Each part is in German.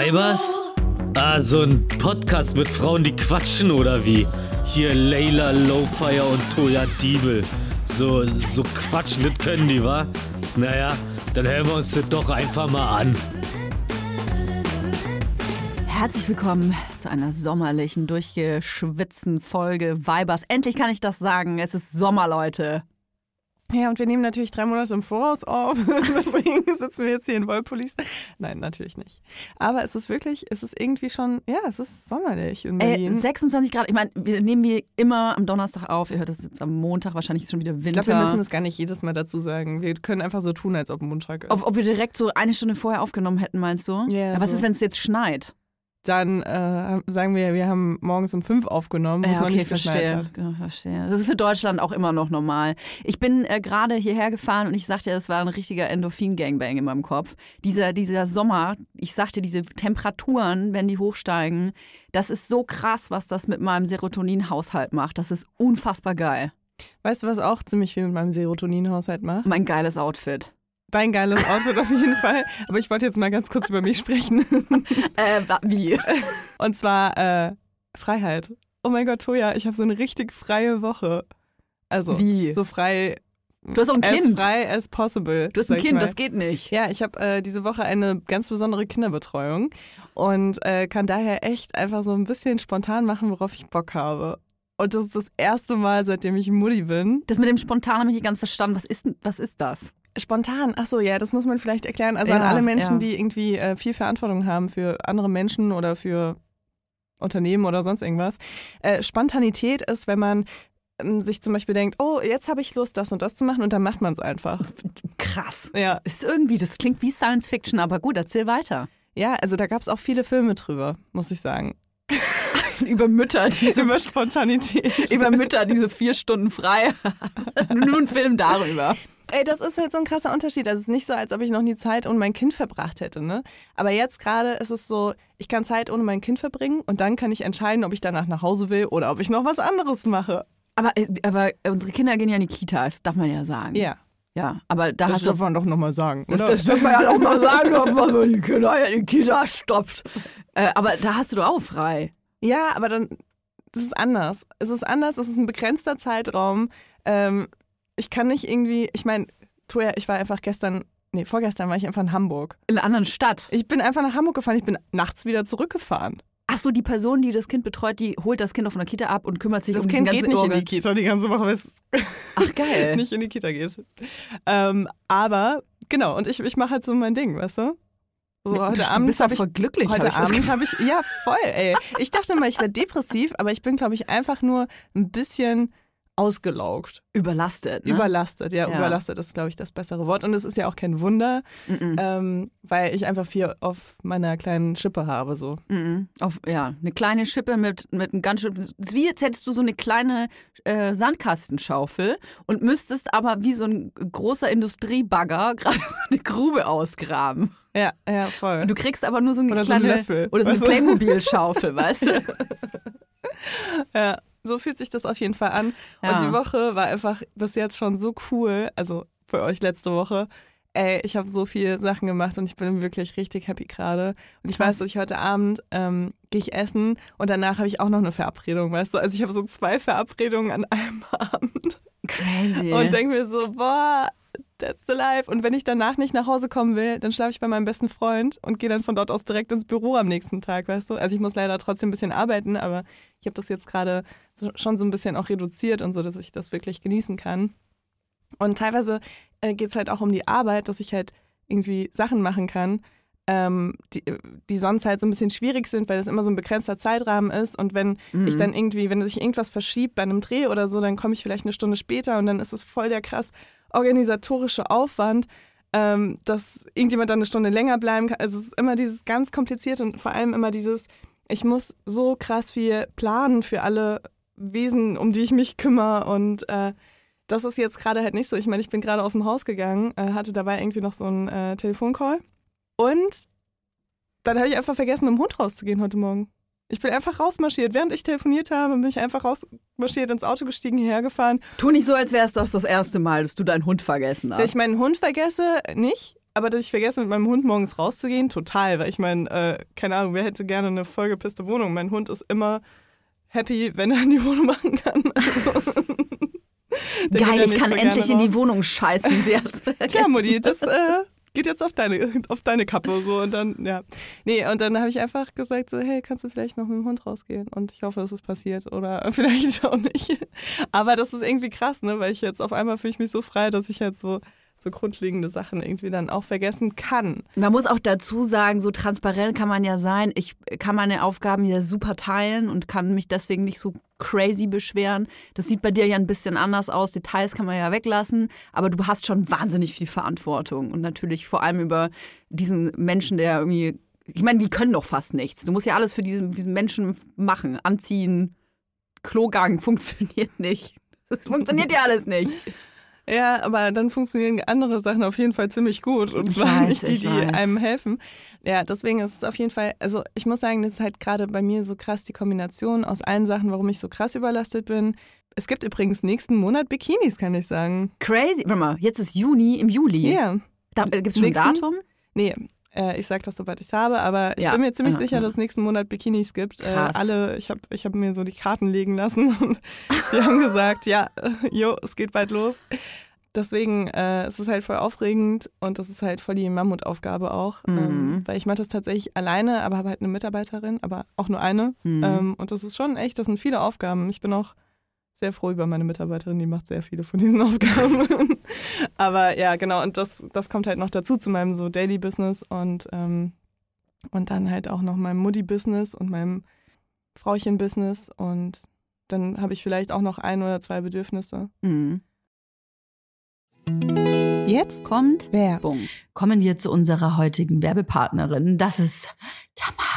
Weibers? Ah, so ein Podcast mit Frauen, die quatschen oder wie? Hier Layla Lowfire und Toya Diebel. So quatschen, das können die, wa? Naja, dann hören wir uns das doch einfach mal an. Herzlich willkommen zu einer sommerlichen, durchgeschwitzten Folge Weibers. Endlich kann ich das sagen, es ist Sommer, Leute. Ja, und wir nehmen natürlich 3 Monate im Voraus auf, deswegen sitzen wir jetzt hier in Wollpullis. Nein, natürlich nicht. Aber es ist irgendwie schon, ja, es ist sommerlich in Berlin. 26 Grad, ich meine, wir nehmen wie immer am Donnerstag auf, ihr hört das jetzt am Montag, wahrscheinlich ist schon wieder Winter. Ich glaube, wir müssen das gar nicht jedes Mal dazu sagen. Wir können einfach so tun, als ob Montag ist. Ob wir direkt so eine Stunde vorher aufgenommen hätten, meinst du? Ja, ja, was ist, wenn es jetzt schneit? Dann sagen wir haben morgens um 5 aufgenommen, wo es noch nicht geschneit hat. Ja, verstehe. Das ist für Deutschland auch immer noch normal. Ich bin gerade hierher gefahren und ich sagte, es war ein richtiger Endorphin-Gangbang in meinem Kopf. Dieser Sommer, ich sagte, diese Temperaturen, wenn die hochsteigen, das ist so krass, was das mit meinem Serotonin-Haushalt macht. Das ist unfassbar geil. Weißt du, was auch ziemlich viel mit meinem Serotonin-Haushalt macht? Mein geiles Outfit. Dein geiles Outfit auf jeden Fall. Aber ich wollte jetzt mal ganz kurz über mich sprechen. Wie? Und zwar Freiheit. Oh mein Gott, Toja, ich habe so eine richtig freie Woche. Also wie? So frei. Du hast auch ein Kind. As frei as possible. Du hast ein Kind, das geht nicht. Ja, ich habe diese Woche eine ganz besondere Kinderbetreuung und kann daher echt einfach so ein bisschen spontan machen, worauf ich Bock habe. Und das ist das erste Mal, seitdem ich Mutti bin. Das mit dem Spontan habe ich nicht ganz verstanden. Was ist das? Spontan, achso, ja, das muss man vielleicht erklären. Also ja, an alle Menschen, die irgendwie viel Verantwortung haben für andere Menschen oder für Unternehmen oder sonst irgendwas. Spontanität ist, wenn man sich zum Beispiel denkt, oh, jetzt habe ich Lust, das und das zu machen und dann macht man es einfach. Krass. Ja. Ist irgendwie, das klingt wie Science Fiction, aber gut, erzähl weiter. Ja, also da gab es auch viele Filme drüber, muss ich sagen. Über Mütter, über Spontanität. Über Mütter, diese 4 Stunden frei. Nur ein Film darüber. Ey, das ist halt so ein krasser Unterschied. Also es ist nicht so, als ob ich noch nie Zeit ohne mein Kind verbracht hätte, ne? Aber jetzt gerade ist es so, ich kann Zeit ohne mein Kind verbringen und dann kann ich entscheiden, ob ich danach nach Hause will oder ob ich noch was anderes mache. Aber unsere Kinder gehen ja in die Kita, das darf man ja sagen. Ja. Ja, aber da das darf man doch nochmal sagen. Das darf man ja doch mal sagen, dass man die Kinder in die Kita stopft. Aber da hast du doch auch frei. Ja, aber dann, das ist anders. Es ist ein begrenzter Zeitraum. Ich kann nicht irgendwie, ich meine, Toja, ich war einfach vorgestern war ich einfach in Hamburg. In einer anderen Stadt? Ich bin einfach nach Hamburg gefahren, ich bin nachts wieder zurückgefahren. Ach so, die Person, die das Kind betreut, die holt das Kind auf einer Kita ab und kümmert sich um den ganzen Das Kind geht nicht in die Kita die ganze Woche, weil es ach geil. nicht in die Kita geht. Aber, genau, und ich mache halt so mein Ding, weißt du? So, heute Abend bist du voll glücklich. Heute Abend habe ich, ja voll, ey. Ich dachte mal, ich wäre depressiv, aber ich bin, glaube ich, einfach nur ein bisschen ausgelaugt. Überlastet, ne? Überlastet, ja. Überlastet ist, glaube ich, das bessere Wort. Und es ist ja auch kein Wunder, weil ich einfach viel auf meiner kleinen Schippe habe, so. Eine kleine Schippe mit einem ganz schön, es ist wie jetzt hättest du so eine kleine Sandkastenschaufel und müsstest aber wie so ein großer Industriebagger gerade so eine Grube ausgraben. Ja, voll. Und du kriegst aber nur so eine oder kleine, so einen Löffel. Oder so eine Playmobil-Schaufel, weißt du? Ja. So fühlt sich das auf jeden Fall an. Ja. Und die Woche war einfach bis jetzt schon so cool. Also für euch letzte Woche. Ey, ich habe so viele Sachen gemacht und ich bin wirklich richtig happy gerade. Und ich weiß, dass ich heute Abend gehe ich essen und danach habe ich auch noch eine Verabredung, weißt du? Also ich habe so 2 Verabredungen an einem Abend. Crazy. Und denke mir so, boah, that's the life. Und wenn ich danach nicht nach Hause kommen will, dann schlafe ich bei meinem besten Freund und gehe dann von dort aus direkt ins Büro am nächsten Tag, weißt du? Also ich muss leider trotzdem ein bisschen arbeiten, aber ich habe das jetzt gerade schon so ein bisschen auch reduziert und so, dass ich das wirklich genießen kann. Und teilweise geht es halt auch um die Arbeit, dass ich halt irgendwie Sachen machen kann, die sonst halt so ein bisschen schwierig sind, weil das immer so ein begrenzter Zeitrahmen ist. Und wenn ich dann irgendwie, wenn sich irgendwas verschiebt bei einem Dreh oder so, dann komme ich vielleicht eine Stunde später und dann ist es voll der krass organisatorische Aufwand, dass irgendjemand dann eine Stunde länger bleiben kann. Also es ist immer dieses ganz komplizierte und vor allem immer dieses, ich muss so krass viel planen für alle Wesen, um die ich mich kümmere und das ist jetzt gerade halt nicht so. Ich meine, ich bin gerade aus dem Haus gegangen, hatte dabei irgendwie noch so einen Telefoncall und dann habe ich einfach vergessen, mit dem Hund rauszugehen heute Morgen. Ich bin einfach rausmarschiert. Während ich telefoniert habe, bin ich einfach rausmarschiert, ins Auto gestiegen, hierher gefahren. Tu nicht so, als wäre es das erste Mal, dass du deinen Hund vergessen hast. Dass ich meinen Hund vergesse, nicht. Aber dass ich vergesse, mit meinem Hund morgens rauszugehen, total. Weil ich meine, keine Ahnung, wer hätte gerne eine vollgepisste Wohnung? Mein Hund ist immer happy, wenn er in die Wohnung machen kann. Also, geil, ich kann so endlich in die Wohnung scheißen. Tja, Mutti, das geht jetzt auf deine Kappe. So. Und dann, ja. Nee, und dann habe ich einfach gesagt, so, hey, kannst du vielleicht noch mit dem Hund rausgehen? Und ich hoffe, dass es passiert. Oder vielleicht auch nicht. Aber das ist irgendwie krass, ne? Weil ich jetzt auf einmal fühle ich mich so frei, dass ich halt so grundlegende Sachen irgendwie dann auch vergessen kann. Man muss auch dazu sagen, so transparent kann man ja sein. Ich kann meine Aufgaben ja super teilen und kann mich deswegen nicht so crazy beschweren. Das sieht bei dir ja ein bisschen anders aus. Details kann man ja weglassen, aber du hast schon wahnsinnig viel Verantwortung und natürlich vor allem über diesen Menschen, der irgendwie, ich meine, die können doch fast nichts. Du musst ja alles für diesen Menschen machen. Anziehen, Klogang funktioniert nicht. Das funktioniert ja alles nicht. Ja, aber dann funktionieren andere Sachen auf jeden Fall ziemlich gut. Und zwar nicht die einem helfen. Ja, deswegen ist es auf jeden Fall, also ich muss sagen, das ist halt gerade bei mir so krass die Kombination aus allen Sachen, warum ich so krass überlastet bin. Es gibt übrigens nächsten Monat Bikinis, kann ich sagen. Crazy. Warte mal, jetzt ist Juni, im Juli. Ja. Gibt es schon ein Datum? Nee. Ich sag das, sobald ich es habe, aber ich bin mir ziemlich sicher, dass es nächsten Monat Bikinis gibt. Ich hab mir so die Karten legen lassen und die haben gesagt, ja, es geht bald los. Deswegen es ist halt voll aufregend und das ist halt voll die Mammutaufgabe auch, weil ich mache das tatsächlich alleine, aber habe halt eine Mitarbeiterin, aber auch nur eine. Und das ist schon echt, das sind viele Aufgaben. Ich bin auch sehr froh über meine Mitarbeiterin, die macht sehr viele von diesen Aufgaben. Aber ja, genau, und das kommt halt noch dazu zu meinem so Daily Business und dann halt auch noch meinem Mutti-Business und meinem Frauchen-Business und dann habe ich vielleicht auch noch 1 oder 2 Bedürfnisse. Jetzt kommt Werbung. Kommen wir zu unserer heutigen Werbepartnerin. Das ist Tamaris.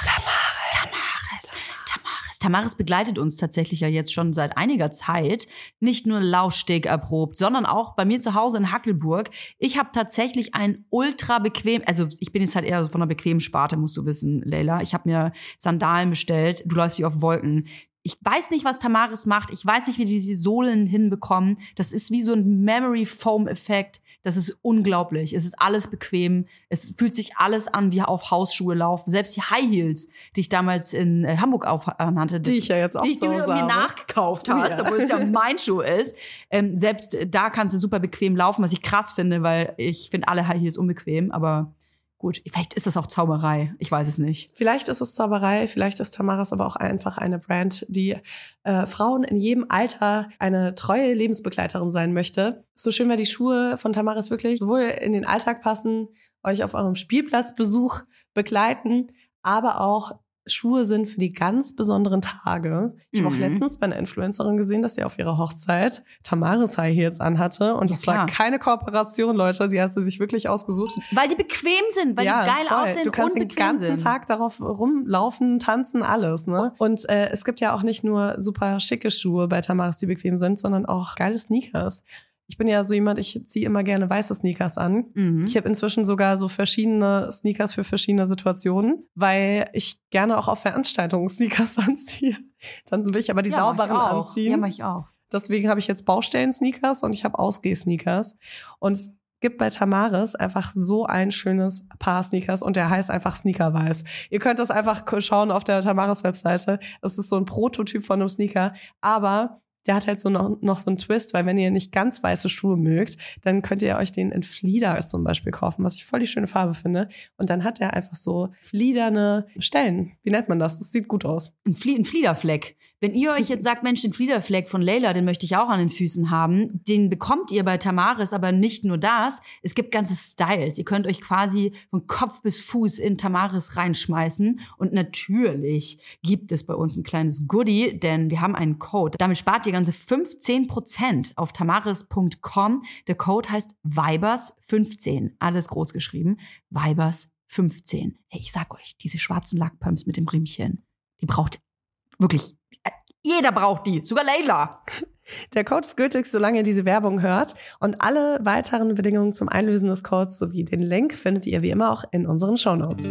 Tamaris begleitet uns tatsächlich ja jetzt schon seit einiger Zeit. Nicht nur Laufsteg erprobt, sondern auch bei mir zu Hause in Hackelburg. Ich habe tatsächlich ein ultra bequem, also ich bin jetzt halt eher von einer bequemen Sparte, musst du wissen, Leila. Ich habe mir Sandalen bestellt. Du läufst wie auf Wolken. Ich weiß nicht, was Tamaris macht. Ich weiß nicht, wie die diese Sohlen hinbekommen. Das ist wie so ein Memory-Foam-Effekt. Das ist unglaublich. Es ist alles bequem. Es fühlt sich alles an wie auf Hausschuhe laufen. Selbst die High Heels, die ich damals in Hamburg anhatte. Die ich ja jetzt auch die du mir nachgekauft hast, obwohl es ja mein Schuh ist. Selbst da kannst du super bequem laufen, was ich krass finde, weil ich finde alle High Heels unbequem. Aber gut, vielleicht ist das auch Zauberei. Ich weiß es nicht. Vielleicht ist es Zauberei, vielleicht ist Tamaris aber auch einfach eine Brand, die Frauen in jedem Alter eine treue Lebensbegleiterin sein möchte. So schön, weil die Schuhe von Tamaris wirklich sowohl in den Alltag passen, euch auf eurem Spielplatzbesuch begleiten, aber auch Schuhe sind für die ganz besonderen Tage. Ich habe auch letztens bei einer Influencerin gesehen, dass sie auf ihrer Hochzeit Tamaris High Heels anhatte. Und das war keine Kooperation, Leute. Die hat sie sich wirklich ausgesucht. Weil die bequem sind, weil die geil aussehen. Du kannst den ganzen Tag darauf rumlaufen, tanzen, alles. Ne? Und es gibt ja auch nicht nur super schicke Schuhe bei Tamaris, die bequem sind, sondern auch geile Sneakers. Ich bin ja so jemand, ich ziehe immer gerne weiße Sneakers an. Ich habe inzwischen sogar so verschiedene Sneakers für verschiedene Situationen, weil ich gerne auch auf Veranstaltungen Sneakers anziehe. Dann will ich aber die sauberen anziehen. Ja, mach ich auch. Deswegen habe ich jetzt Baustellen-Sneakers und ich habe Ausgeh-Sneakers. Und es gibt bei Tamaris einfach so ein schönes Paar Sneakers und der heißt einfach Sneakerweiß. Ihr könnt das einfach schauen auf der Tamaris-Webseite. Es ist so ein Prototyp von einem Sneaker, aber der hat halt so noch so einen Twist, weil wenn ihr nicht ganz weiße Schuhe mögt, dann könnt ihr euch den in Flieder zum Beispiel kaufen, was ich voll die schöne Farbe finde. Und dann hat er einfach so fliederne Stellen. Wie nennt man das? Das sieht gut aus. Ein Fliederfleck. Wenn ihr euch jetzt sagt, Mensch, den Fliederfleck von Leila, den möchte ich auch an den Füßen haben, den bekommt ihr bei Tamaris, aber nicht nur das. Es gibt ganze Styles. Ihr könnt euch quasi von Kopf bis Fuß in Tamaris reinschmeißen. Und natürlich gibt es bei uns ein kleines Goodie, denn wir haben einen Code. Damit spart ihr ganze 15% auf tamaris.com. Der Code heißt Vibers15. Alles groß geschrieben. Vibers15. Hey, ich sag euch, diese schwarzen Lackpumps mit dem Riemchen, die braucht wirklich, jeder braucht die, sogar Leila. Der Code ist gültig, solange ihr diese Werbung hört. Und alle weiteren Bedingungen zum Einlösen des Codes sowie den Link findet ihr wie immer auch in unseren Shownotes.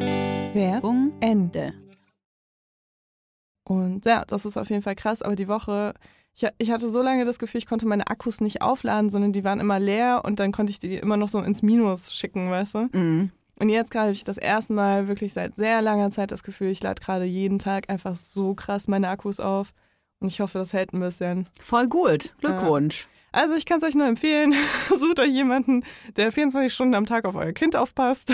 Werbung Ende. Und ja, das ist auf jeden Fall krass, aber die Woche, Ich hatte so lange das Gefühl, ich konnte meine Akkus nicht aufladen, sondern die waren immer leer und dann konnte ich die immer noch so ins Minus schicken, weißt du? Mhm. Und jetzt gerade habe ich das erste Mal wirklich seit sehr langer Zeit das Gefühl, ich lade gerade jeden Tag einfach so krass meine Akkus auf und ich hoffe, das hält ein bisschen. Voll gut. Glückwunsch. Also ich kann es euch nur empfehlen, sucht euch jemanden, der 24 Stunden am Tag auf euer Kind aufpasst.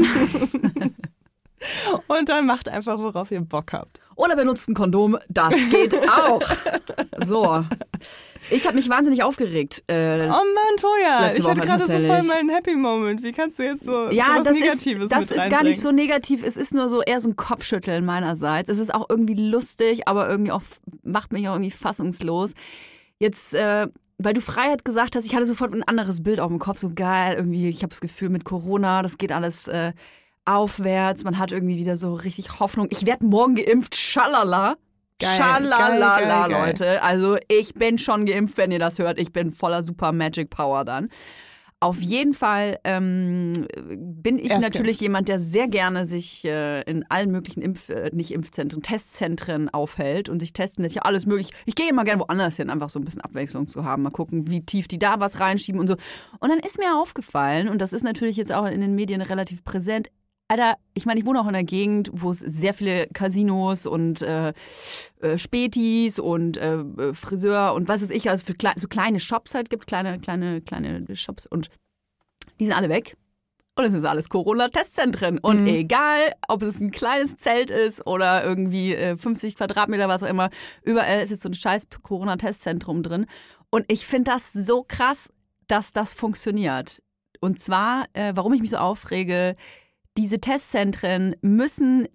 Und dann macht einfach, worauf ihr Bock habt. Oder benutzt ein Kondom, das geht auch. So, ich habe mich wahnsinnig aufgeregt. Oh Mann, Toja, letzte ich hatte Woche gerade so voll tatsächlich. meinen Happy Moment. Wie kannst du jetzt so was Das Negatives ist mit reinbringen? gar nicht so negativ. Es ist nur so eher so ein Kopfschütteln meinerseits. Es ist auch irgendwie lustig, aber irgendwie auch macht mich auch irgendwie fassungslos. Jetzt, weil du Freiheit gesagt hast, ich hatte sofort ein anderes Bild auf dem Kopf. So geil, irgendwie, ich habe das Gefühl mit Corona, das geht alles aufwärts. Man hat irgendwie wieder so richtig Hoffnung. Ich werde morgen geimpft, schalala. Geil, Schalala, geil, geil. Leute. Also ich bin schon geimpft, wenn ihr das hört. Ich bin voller super Magic Power dann. Auf jeden Fall bin ich natürlich jemand, der sehr gerne sich in allen möglichen Testzentren aufhält und sich testen lässt. Ja, alles möglich. Ich gehe immer gerne woanders hin, einfach so ein bisschen Abwechslung zu haben. Mal gucken, wie tief die da was reinschieben und so. Und dann ist mir aufgefallen, und das ist natürlich jetzt auch in den Medien relativ präsent, Alter, ich meine, ich wohne auch in einer Gegend, wo es sehr viele Casinos und Spätis und Friseur und was weiß ich, also für so kleine Shops halt gibt, kleine Shops, und die sind alle weg. Und es ist alles Corona-Testzentren. Und egal, ob es ein kleines Zelt ist oder irgendwie 50 Quadratmeter, was auch immer, überall ist jetzt so ein scheiß Corona-Testzentrum drin. Und ich finde das so krass, dass das funktioniert. Und zwar, warum ich mich so aufrege, diese Testzentren müssen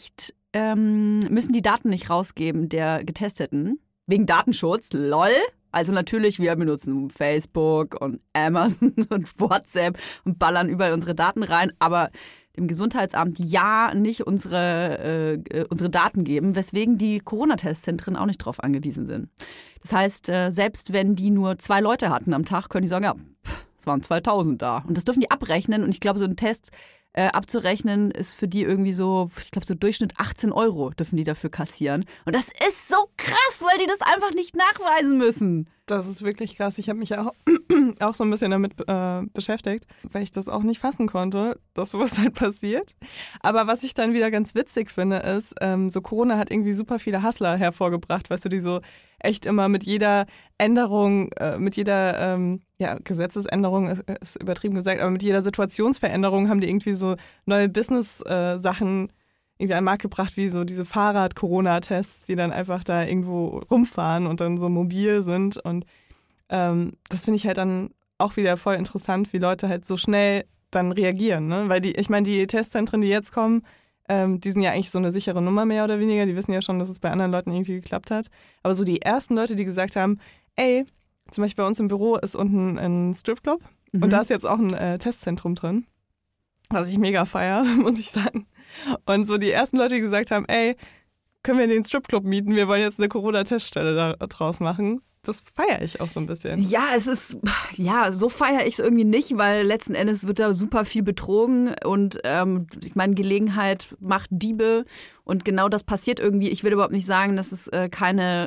die Daten nicht rausgeben der Getesteten. Wegen Datenschutz, lol. Also natürlich, wir benutzen Facebook und Amazon und WhatsApp und ballern überall unsere Daten rein, aber dem Gesundheitsamt nicht unsere Daten geben, weswegen die Corona-Testzentren auch nicht drauf angewiesen sind. Das heißt, selbst wenn die nur 2 Leute hatten am Tag, können die sagen, ja, es waren 2000 da. Und das dürfen die abrechnen, und ich glaube, so ein Test abzurechnen ist für die irgendwie so, ich glaube, so Durchschnitt 18 € dürfen die dafür kassieren. Und das ist so krass, weil die das einfach nicht nachweisen müssen. Das ist wirklich krass. Ich habe mich auch so ein bisschen damit beschäftigt, weil ich das auch nicht fassen konnte, dass sowas halt passiert. Aber was ich dann wieder ganz witzig finde, ist, so Corona hat irgendwie super viele Hustler hervorgebracht, weißt du, die so echt immer mit jeder Änderung, Gesetzesänderung ist übertrieben gesagt, aber mit jeder Situationsveränderung haben die irgendwie so neue Business-Sachen irgendwie an den Markt gebracht, wie so diese Fahrrad-Corona-Tests, die dann einfach da irgendwo rumfahren und dann so mobil sind. Und das finde ich halt dann auch wieder voll interessant, wie Leute halt so schnell dann reagieren. Ne? Weil die Testzentren, die jetzt kommen, die sind ja eigentlich so eine sichere Nummer mehr oder weniger. Die wissen ja schon, dass es bei anderen Leuten irgendwie geklappt hat. Aber so die ersten Leute, die gesagt haben, ey, zum Beispiel bei uns im Büro ist unten ein Stripclub und da ist jetzt auch ein Testzentrum drin, was ich mega feiere, muss ich sagen. Und so die ersten Leute, die gesagt haben, ey, können wir den Stripclub mieten? Wir wollen jetzt eine Corona-Teststelle da draus machen. Das feiere ich auch so ein bisschen. Ja, so feiere ich es irgendwie nicht, weil letzten Endes wird da super viel betrogen und ich meine, Gelegenheit macht Diebe und genau das passiert irgendwie. Ich will überhaupt nicht sagen, dass es keine,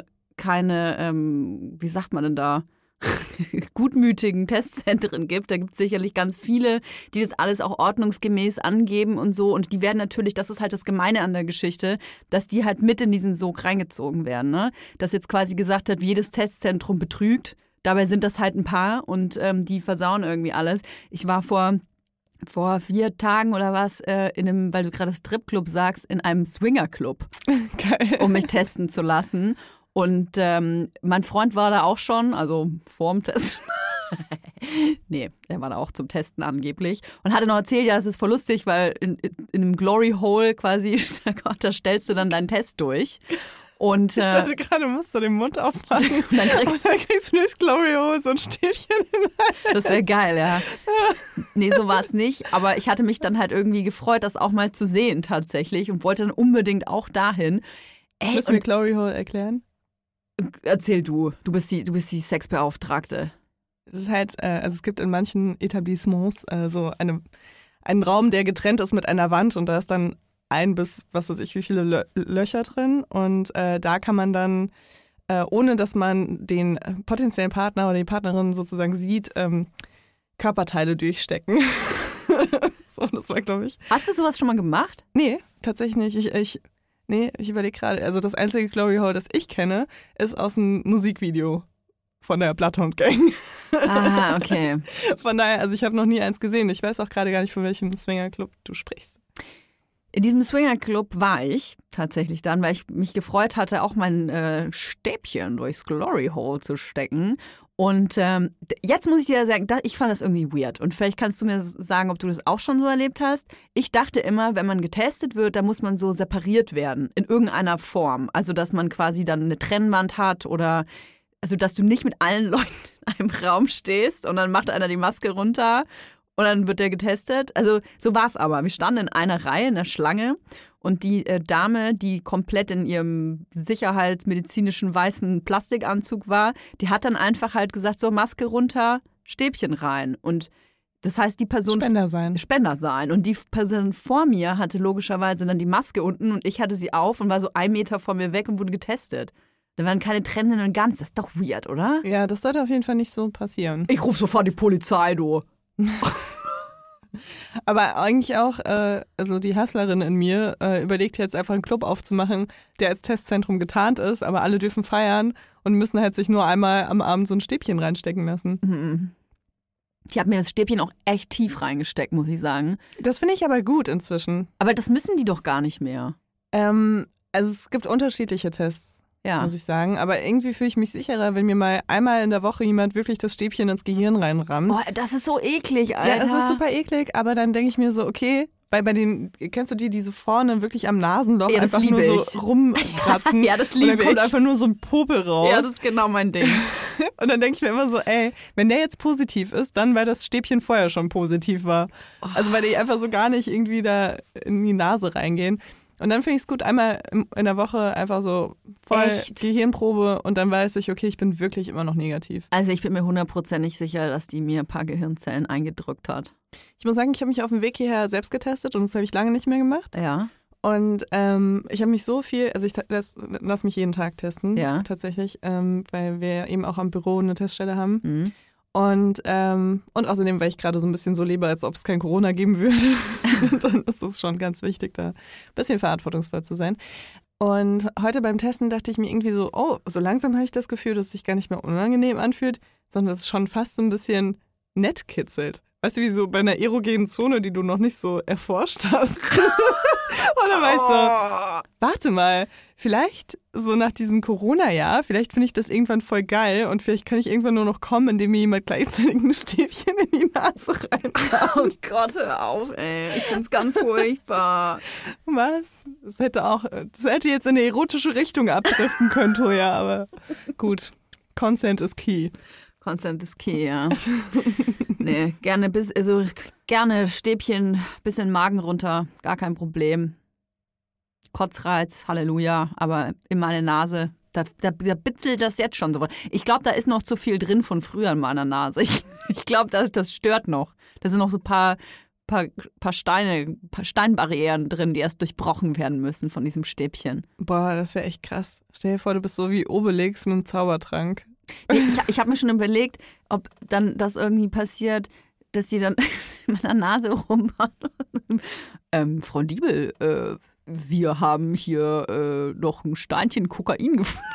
wie sagt man denn da, gutmütigen Testzentren gibt. Da gibt es sicherlich ganz viele, die das alles auch ordnungsgemäß angeben und so. Und die werden natürlich, das ist halt das Gemeine an der Geschichte, dass die halt mit in diesen Sog reingezogen werden. Ne? Dass jetzt quasi gesagt hat, jedes Testzentrum betrügt. Dabei sind das halt ein paar und die versauen irgendwie alles. Ich war vor 4 Tagen oder was weil du gerade Stripclub sagst, in einem Swingerclub, Geil. um mich testen zu lassen. Und mein Freund war da auch schon, also vorm Test. Nee, er war da auch zum Testen angeblich. Und hatte noch erzählt, ja, es ist voll lustig, weil in einem Glory Hole quasi, da stellst du dann deinen Test durch. Und, ich dachte gerade, musst du den Mund aufmachen und dann kriegst du durchs Glory Hole so ein Stäbchen in den Hals. Das wäre geil, ja. Nee, so war es nicht. Aber ich hatte mich dann halt irgendwie gefreut, das auch mal zu sehen tatsächlich und wollte dann unbedingt auch dahin. Müssen wir Glory Hole erklären? Erzähl du. Du bist die Sexbeauftragte. Es ist halt, es gibt in manchen Etablissements so einen Raum, der getrennt ist mit einer Wand und da ist dann 1 bis, was weiß ich, wie viele Löcher drin und da kann man dann ohne dass man den potenziellen Partner oder die Partnerin sozusagen sieht, Körperteile durchstecken. So, das war, glaube ich. Hast du sowas schon mal gemacht? Nee, tatsächlich nicht. Ich überlege gerade, also das einzige Glory Hole, das ich kenne, ist aus einem Musikvideo von der Bloodhound Gang. Ah, okay. Von daher, also ich habe noch nie eins gesehen. Ich weiß auch gerade gar nicht, von welchem Swingerclub du sprichst. In diesem Swingerclub war ich tatsächlich dann, weil ich mich gefreut hatte, auch mein Stäbchen durchs Glory Hole zu stecken. Und jetzt muss ich dir sagen, ich fand das irgendwie weird. Und vielleicht kannst du mir sagen, ob du das auch schon so erlebt hast. Ich dachte immer, wenn man getestet wird, dann muss man so separiert werden in irgendeiner Form. Also, dass man quasi dann eine Trennwand hat oder also, dass du nicht mit allen Leuten in einem Raum stehst und dann macht einer die Maske runter und dann wird der getestet. Also, so war es aber. Wir standen in einer Reihe, in der Schlange. Und die Dame, die komplett in ihrem sicherheitsmedizinischen weißen Plastikanzug war, die hat dann einfach halt gesagt, so Maske runter, Stäbchen rein. Und das heißt, die Person... Spender sein. Und die Person vor mir hatte logischerweise dann die Maske unten und ich hatte sie auf und war so 1 Meter von mir weg und wurde getestet. Da waren keine Trennenden und gar nichts. Das ist doch weird, oder? Ja, das sollte auf jeden Fall nicht so passieren. Ich rufe sofort die Polizei, du. Aber eigentlich auch, also die Hustlerin in mir überlegt jetzt einfach einen Club aufzumachen, der als Testzentrum getarnt ist, aber alle dürfen feiern und müssen halt sich nur einmal am Abend so ein Stäbchen reinstecken lassen. Mhm. Ich habe mir das Stäbchen auch echt tief reingesteckt, muss ich sagen. Das finde ich aber gut inzwischen. Aber das müssen die doch gar nicht mehr. Also es gibt unterschiedliche Tests. Ja. Muss ich sagen. Aber irgendwie fühle ich mich sicherer, wenn mir mal einmal in der Woche jemand wirklich das Stäbchen ins Gehirn reinrammt. Boah, das ist so eklig, Alter. Ja, es ist super eklig, aber dann denke ich mir so, okay, weil bei den, kennst du die so vorne wirklich am Nasenloch einfach nur so rumkratzen? Ja, das liebe ich. Und dann kommt einfach nur so ein Popel raus. Ja, das ist genau mein Ding. Und dann denke ich mir immer so, ey, wenn der jetzt positiv ist, dann weil das Stäbchen vorher schon positiv war. Oh. Also weil die einfach so gar nicht irgendwie da in die Nase reingehen. Und dann finde ich es gut, einmal in der Woche einfach so voll Gehirnprobe und dann weiß ich, okay, ich bin wirklich immer noch negativ. Also ich bin mir 100%ig sicher, dass die mir ein paar Gehirnzellen eingedrückt hat. Ich muss sagen, ich habe mich auf dem Weg hierher selbst getestet und das habe ich lange nicht mehr gemacht. Ja. Und ich habe mich so viel, also ich lass mich jeden Tag testen, tatsächlich, weil wir eben auch am Büro eine Teststelle haben. Mhm. Und außerdem, weil ich gerade so ein bisschen so lebe, als ob es kein Corona geben würde. Und dann ist es schon ganz wichtig, da ein bisschen verantwortungsvoll zu sein. Und heute beim Testen dachte ich mir irgendwie so, oh, so langsam habe ich das Gefühl, dass es sich gar nicht mehr unangenehm anfühlt, sondern dass es schon fast so ein bisschen nett kitzelt. Weißt du, wie so bei einer erogenen Zone, die du noch nicht so erforscht hast. Und dann war ich so, warte mal, vielleicht so nach diesem Corona-Jahr, vielleicht finde ich das irgendwann voll geil und vielleicht kann ich irgendwann nur noch kommen, indem mir jemand gleichzeitig ein Stäbchen in die Nase reinschaut. Oh Gott, hör auf, ey. Ich find's ganz furchtbar. Was? Das hätte jetzt in eine erotische Richtung abdriften können, Toja, aber gut. Consent is key. Consent is key, ja. Nee, gerne Stäbchen, bisschen Magen runter, gar kein Problem. Kotzreiz, Halleluja, aber in meine Nase, da bitzelt das jetzt schon so. Ich glaube, da ist noch zu viel drin von früher in meiner Nase. Ich glaube, das stört noch. Da sind noch so ein paar Steinbarrieren drin, die erst durchbrochen werden müssen von diesem Stäbchen. Boah, das wäre echt krass. Stell dir vor, du bist so wie Obelix mit einem Zaubertrank. Nee, ich habe mir schon überlegt, ob dann das irgendwie passiert, dass sie dann in meiner Nase rummachen. Frau Diebel, wir haben hier noch ein Steinchen Kokain gefunden.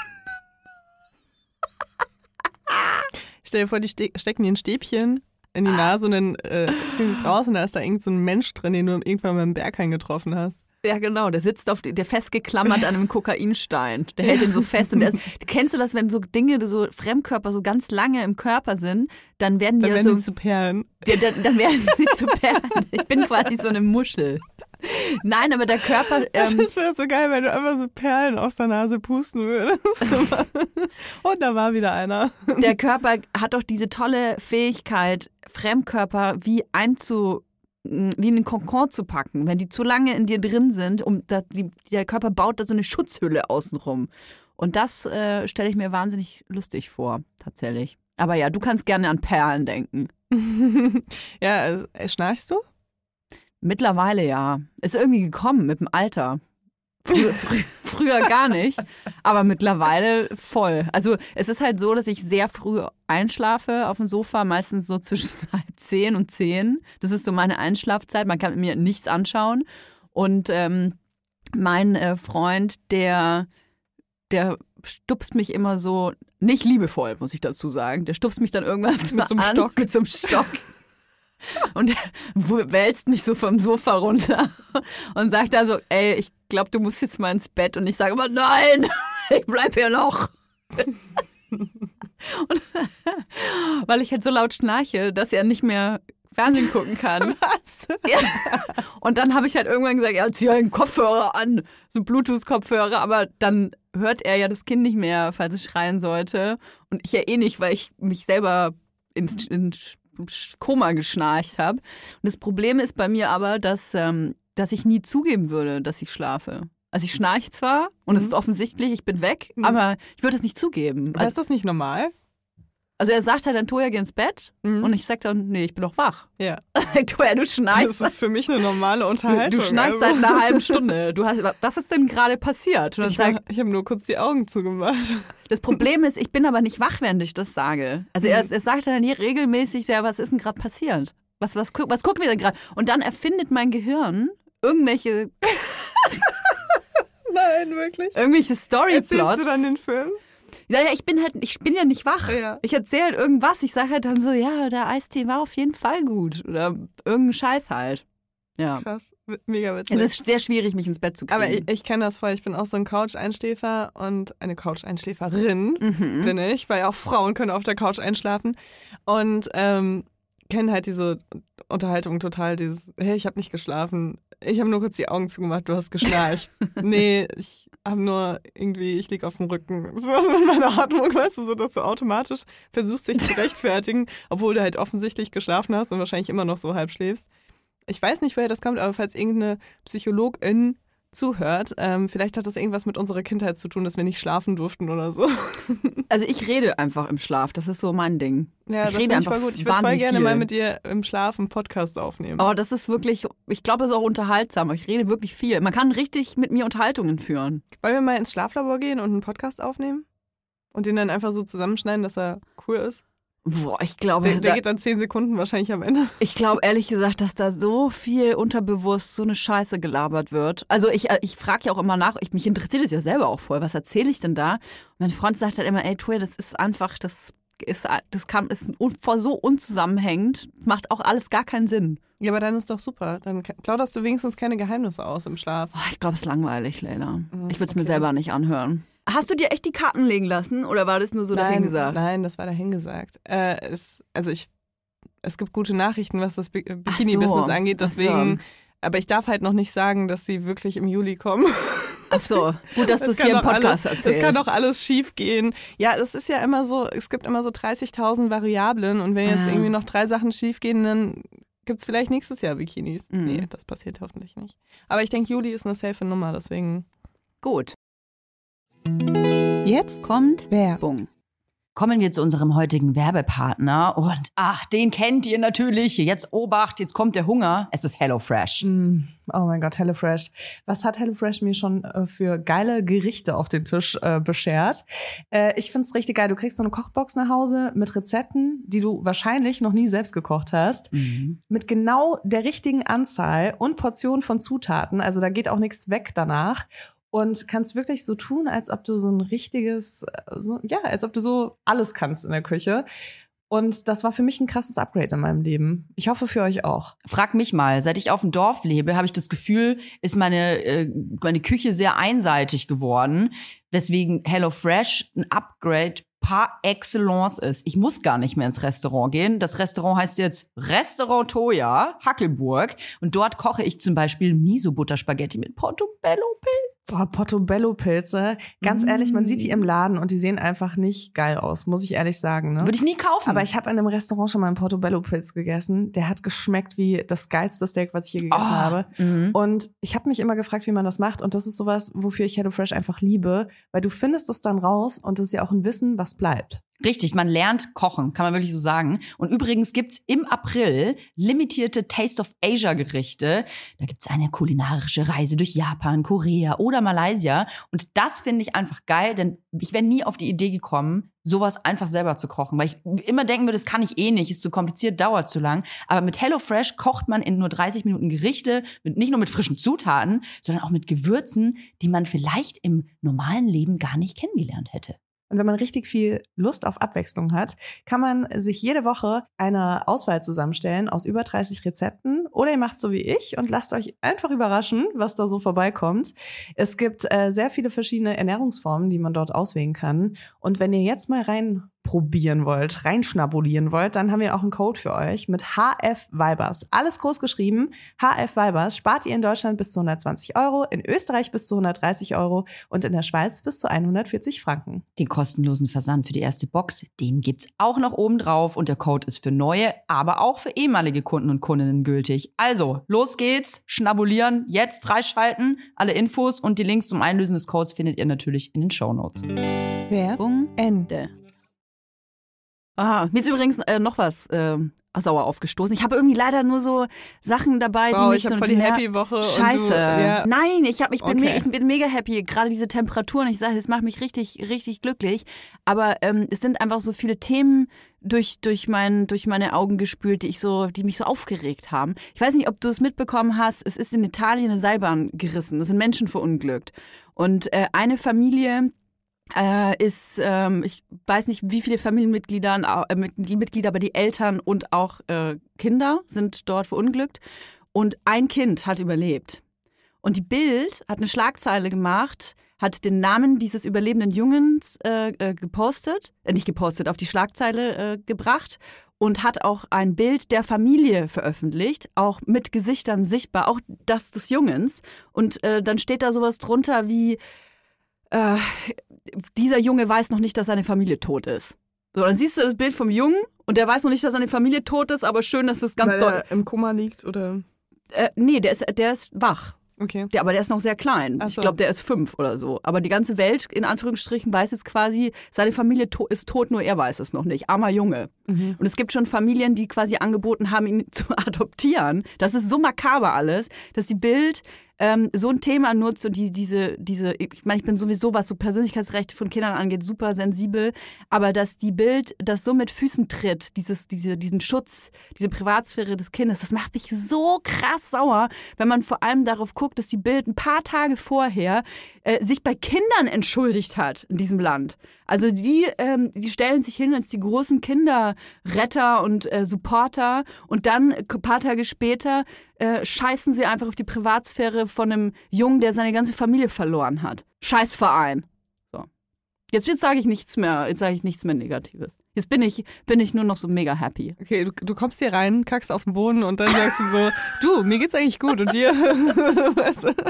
Stell dir vor, die stecken dir ein Stäbchen in die Nase und dann ziehen sie es raus und da ist da irgend so ein Mensch drin, den du irgendwann beim Berghain getroffen hast. Ja, genau. Der sitzt der festgeklammert an einem Kokainstein. Der hält ihn so fest. Und kennst du das, wenn so Dinge, so Fremdkörper so ganz lange im Körper sind, dann werden die die zu Perlen. Ja, dann werden sie zu Perlen. Ich bin quasi so eine Muschel. Nein, aber der Körper... das wäre so geil, wenn du einfach so Perlen aus der Nase pusten würdest. Und da war wieder einer. Der Körper hat doch diese tolle Fähigkeit, Fremdkörper wie in einen Kokon zu packen, wenn die zu lange in dir drin sind, der Körper baut da so eine Schutzhülle außenrum. Und das stelle ich mir wahnsinnig lustig vor, tatsächlich. Aber ja, du kannst gerne an Perlen denken. Ja, schnarchst du? Mittlerweile ja. Ist irgendwie gekommen mit dem Alter. Früher gar nicht, aber mittlerweile voll. Also es ist halt so, dass ich sehr früh einschlafe auf dem Sofa, meistens so zwischen 9:30 und 10. Das ist so meine Einschlafzeit. Man kann mit mir nichts anschauen. Und mein Freund, der stupst mich immer so, nicht liebevoll, muss ich dazu sagen. Der stupst mich dann irgendwann mit so einem Stock. Mit so einem Stock. Und wälzt mich so vom Sofa runter und sagt dann so, ey, ich glaube, du musst jetzt mal ins Bett. Und ich sage immer, nein, ich bleib hier noch. Und, weil ich halt so laut schnarche, dass er nicht mehr Fernsehen gucken kann. Was? Ja. Und dann habe ich halt irgendwann gesagt, ja, zieh einen Kopfhörer an, so Bluetooth-Kopfhörer, aber dann hört er ja das Kind nicht mehr, falls es schreien sollte. Und ich ja eh nicht, weil ich mich selber in Koma geschnarcht habe. Und das Problem ist bei mir aber, dass ich nie zugeben würde, dass ich schlafe. Also ich schnarche zwar und es ist offensichtlich, ich bin weg, aber ich würde es nicht zugeben. Ist das nicht normal? Also er sagt halt dann, Toja, geh ins Bett. Und ich sag dann, nee, ich bin doch wach. Ja. Toja, du schnarchst. Das ist für mich eine normale Unterhaltung. Du schnarchst seit einer halben Stunde. Was ist denn gerade passiert? Und dann ich habe nur kurz die Augen zugemacht. Das Problem ist, ich bin aber nicht wach, während ich das sage. Also er sagt dann hier regelmäßig, ja, was ist denn gerade passiert? Was gucken wir denn gerade? Und dann erfindet mein Gehirn irgendwelche Nein, wirklich? Irgendwelche Storyplots. Erzählst du dann den Film? Naja, ich bin ja nicht wach. Ja. Ich erzähle halt irgendwas. Ich sage halt dann so, ja, der Eistee war auf jeden Fall gut. Oder irgendein Scheiß halt. Ja. Krass, mega witzig. Es ist sehr schwierig, mich ins Bett zu kriegen. Aber ich kenne das voll. Ich bin auch so ein Couch-Einschläfer und eine Couch-Einschläferin bin ich, weil auch Frauen können auf der Couch einschlafen. Und kenne halt diese Unterhaltung total, dieses, hey, ich habe nicht geschlafen. Ich habe nur kurz die Augen zugemacht, du hast geschnarcht. Nee, ich habe nur irgendwie, ich liege auf dem Rücken. So was mit meiner Atmung, weißt du, so dass du automatisch versuchst, dich zu rechtfertigen, obwohl du halt offensichtlich geschlafen hast und wahrscheinlich immer noch so halb schläfst. Ich weiß nicht, woher das kommt, aber falls irgendeine Psychologin zuhört, vielleicht hat das irgendwas mit unserer Kindheit zu tun, dass wir nicht schlafen durften oder so. Also ich rede einfach im Schlaf, das ist so mein Ding. Ja, ich das rede finde ich einfach voll gut. Ich würde voll gerne viel. mal mit dir im Schlaf einen Podcast aufnehmen. Oh, das ist wirklich, ich glaube, es ist auch unterhaltsam. Ich rede wirklich viel. Man kann richtig mit mir Unterhaltungen führen. Wollen wir mal ins Schlaflabor gehen und einen Podcast aufnehmen? Und den dann einfach so zusammenschneiden, dass er cool ist? Boah, ich glaube... Der geht dann 10 Sekunden wahrscheinlich am Ende. Ich glaube ehrlich gesagt, dass da so viel unterbewusst so eine Scheiße gelabert wird. Also ich frage ja auch immer nach, mich interessiert es ja selber auch voll, was erzähle ich denn da? Und mein Freund sagt halt immer, ey Toya, das ist einfach, ist so unzusammenhängend, macht auch alles gar keinen Sinn. Ja, aber dann ist doch super. Dann plauderst du wenigstens keine Geheimnisse aus im Schlaf. Oh, ich glaube, es ist langweilig, Leila. Ich würde es mir selber nicht anhören. Hast du dir echt die Karten legen lassen oder war das nur so dahingesagt? Nein, das war dahingesagt. Es gibt gute Nachrichten, was das Bikini-Business angeht, deswegen. Aber ich darf halt noch nicht sagen, dass sie wirklich im Juli kommen. Ach so, gut, dass du es hier im Podcast erzählst. Es kann doch alles schief gehen. Ja, es ist ja immer so, es gibt immer so 30.000 Variablen und wenn jetzt irgendwie noch 3 Sachen schief gehen, dann gibt es vielleicht nächstes Jahr Bikinis. Nee, das passiert hoffentlich nicht. Aber ich denke, Juli ist eine safe Nummer, deswegen. Gut. Jetzt kommt Werbung. Kommen wir zu unserem heutigen Werbepartner und den kennt ihr natürlich. Jetzt Obacht, jetzt kommt der Hunger. Es ist HelloFresh. Oh mein Gott, HelloFresh. Was hat HelloFresh mir schon für geile Gerichte auf den Tisch beschert? Ich find's richtig geil. Du kriegst so eine Kochbox nach Hause mit Rezepten, die du wahrscheinlich noch nie selbst gekocht hast. Mit genau der richtigen Anzahl und Portionen von Zutaten. Also da geht auch nichts weg danach. Und kannst wirklich so tun, als ob du so ein richtiges, als ob du so alles kannst in der Küche. Und das war für mich ein krasses Upgrade in meinem Leben. Ich hoffe für euch auch. Frag mich mal, seit ich auf dem Dorf lebe, habe ich das Gefühl, ist meine Küche sehr einseitig geworden. Deswegen HelloFresh ein Upgrade par excellence ist. Ich muss gar nicht mehr ins Restaurant gehen. Das Restaurant heißt jetzt Restaurant Toya, Hackelburg. Und dort koche ich zum Beispiel Miso-Butterspaghetti mit Portobello-Pilz. Boah, Portobello-Pilze. Ganz ehrlich, man sieht die im Laden und die sehen einfach nicht geil aus, muss ich ehrlich sagen. Ne? Würde ich nie kaufen. Aber ich habe in einem Restaurant schon mal einen Portobello-Pilz gegessen. Der hat geschmeckt wie das geilste Steak, was ich je gegessen habe. Und ich habe mich immer gefragt, wie man das macht. Und das ist sowas, wofür ich HelloFresh einfach liebe. Weil du findest es dann raus und das ist ja auch ein Wissen, was bleibt. Richtig, man lernt kochen, kann man wirklich so sagen. Und übrigens gibt's im April limitierte Taste of Asia Gerichte. Da gibt's eine kulinarische Reise durch Japan, Korea oder Malaysia. Und das finde ich einfach geil, denn ich wäre nie auf die Idee gekommen, sowas einfach selber zu kochen. Weil ich immer denken würde, das kann ich eh nicht, ist zu kompliziert, dauert zu lang. Aber mit HelloFresh kocht man in nur 30 Minuten Gerichte, nicht nur mit frischen Zutaten, sondern auch mit Gewürzen, die man vielleicht im normalen Leben gar nicht kennengelernt hätte. Und wenn man richtig viel Lust auf Abwechslung hat, kann man sich jede Woche eine Auswahl zusammenstellen aus über 30 Rezepten. Oder ihr macht so wie ich und lasst euch einfach überraschen, was da so vorbeikommt. Es gibt sehr viele verschiedene Ernährungsformen, die man dort auswählen kann. Und wenn ihr jetzt mal reinprobieren wollt, reinschnabulieren wollt, dann haben wir auch einen Code für euch mit HF Weibers. Alles groß geschrieben. HF Weibers spart ihr in Deutschland bis zu 120 €, in Österreich bis zu 130 € und in der Schweiz bis zu 140 Franken. Den kostenlosen Versand für die erste Box, den gibt's auch noch oben drauf und der Code ist für neue, aber auch für ehemalige Kunden und Kundinnen gültig. Also, los geht's, schnabulieren, jetzt freischalten. Alle Infos und die Links zum Einlösen des Codes findet ihr natürlich in den Shownotes. Werbung Ende. Aha, mir ist übrigens noch was sauer aufgestoßen. Ich habe irgendwie leider nur so Sachen dabei, die mich ich habe so voll die Happy-Woche. Scheiße. Und du, ja. Nein, ich bin mega happy. Gerade diese Temperaturen, ich sage, es macht mich richtig, richtig glücklich. Aber es sind einfach so viele Themen durch meine Augen gespült, die mich so aufgeregt haben. Ich weiß nicht, ob du es mitbekommen hast. Es ist in Italien eine Seilbahn gerissen. Es sind Menschen verunglückt. Und eine Familie ich weiß nicht, wie viele Familienmitglieder, aber die Eltern und auch Kinder sind dort verunglückt. Und ein Kind hat überlebt. Und die Bild hat eine Schlagzeile gemacht, hat den Namen dieses überlebenden Jungens auf die Schlagzeile gebracht und hat auch ein Bild der Familie veröffentlicht, auch mit Gesichtern sichtbar, auch das des Jungens. Und dann steht da sowas drunter wie dieser Junge weiß noch nicht, dass seine Familie tot ist. So, dann siehst du das Bild vom Jungen und der weiß noch nicht, dass seine Familie tot ist, aber schön, dass es ganz Weil er im Koma liegt, oder? Nee, der ist wach. Okay. Aber der ist noch sehr klein. Ach so. Ich glaube, der ist 5 oder so. Aber die ganze Welt, in Anführungsstrichen, weiß jetzt quasi, seine Familie ist tot, nur er weiß es noch nicht. Armer Junge. Mhm. Und es gibt schon Familien, die quasi angeboten haben, ihn zu adoptieren. Das ist so makaber alles, dass die Bild so ein Thema nutzt und diese, ich meine, ich bin sowieso, was so Persönlichkeitsrechte von Kindern angeht, super sensibel, aber dass die Bild das so mit Füßen tritt, diesen Schutz, diese Privatsphäre des Kindes, das macht mich so krass sauer, wenn man vor allem darauf guckt, dass die Bild ein paar Tage vorher sich bei Kindern entschuldigt hat in diesem Land. Also die stellen sich hin als die großen Kinderretter und Supporter und dann ein paar Tage später scheißen sie einfach auf die Privatsphäre von einem Jungen, der seine ganze Familie verloren hat. Scheißverein. So. Jetzt sage ich nichts mehr Negatives. Jetzt bin ich nur noch so mega happy. Okay, du kommst hier rein, kackst auf den Boden und dann sagst du so, du, mir geht's eigentlich gut und dir? Weißt du?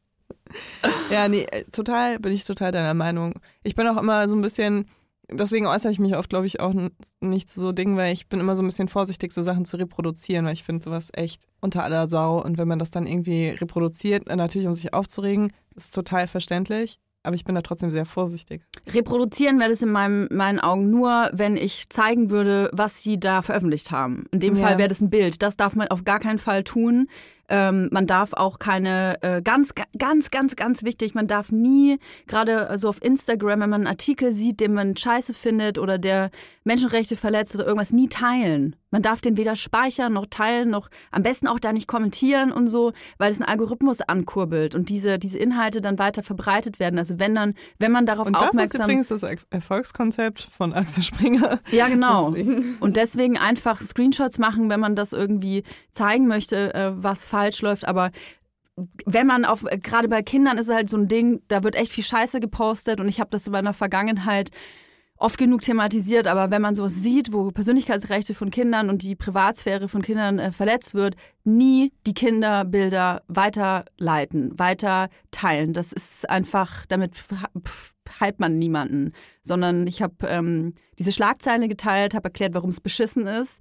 Ja, nee, bin ich total deiner Meinung. Ich bin auch immer so ein bisschen, deswegen äußere ich mich oft, glaube ich, auch nicht zu so Dingen, weil ich bin immer so ein bisschen vorsichtig, so Sachen zu reproduzieren, weil ich finde sowas echt unter aller Sau. Und wenn man das dann irgendwie reproduziert, natürlich um sich aufzuregen, ist total verständlich. Aber ich bin da trotzdem sehr vorsichtig. Reproduzieren wäre das in meinen Augen nur, wenn ich zeigen würde, was sie da veröffentlicht haben. In dem Fall wäre das ein Bild. Das darf man auf gar keinen Fall tun. Man darf auch keine, ganz wichtig, man darf nie, gerade so auf Instagram, wenn man einen Artikel sieht, den man scheiße findet oder der Menschenrechte verletzt oder irgendwas, nie teilen. Man darf den weder speichern noch teilen, noch am besten auch da nicht kommentieren und so, weil es einen Algorithmus ankurbelt und diese Inhalte dann weiter verbreitet werden. Also wenn man darauf und das aufmerksam... ist übrigens das Erfolgskonzept von Axel Springer. Ja, genau. Deswegen. Und deswegen einfach Screenshots machen, wenn man das irgendwie zeigen möchte, was falsch läuft. Aber wenn man gerade bei Kindern ist es halt so ein Ding, da wird echt viel Scheiße gepostet und ich habe das in meiner Vergangenheit oft genug thematisiert, aber wenn man sowas sieht, wo Persönlichkeitsrechte von Kindern und die Privatsphäre von Kindern verletzt wird, nie die Kinderbilder weiterleiten, weiter teilen. Das ist einfach, damit hypt man niemanden, sondern ich habe diese Schlagzeile geteilt, habe erklärt, warum es beschissen ist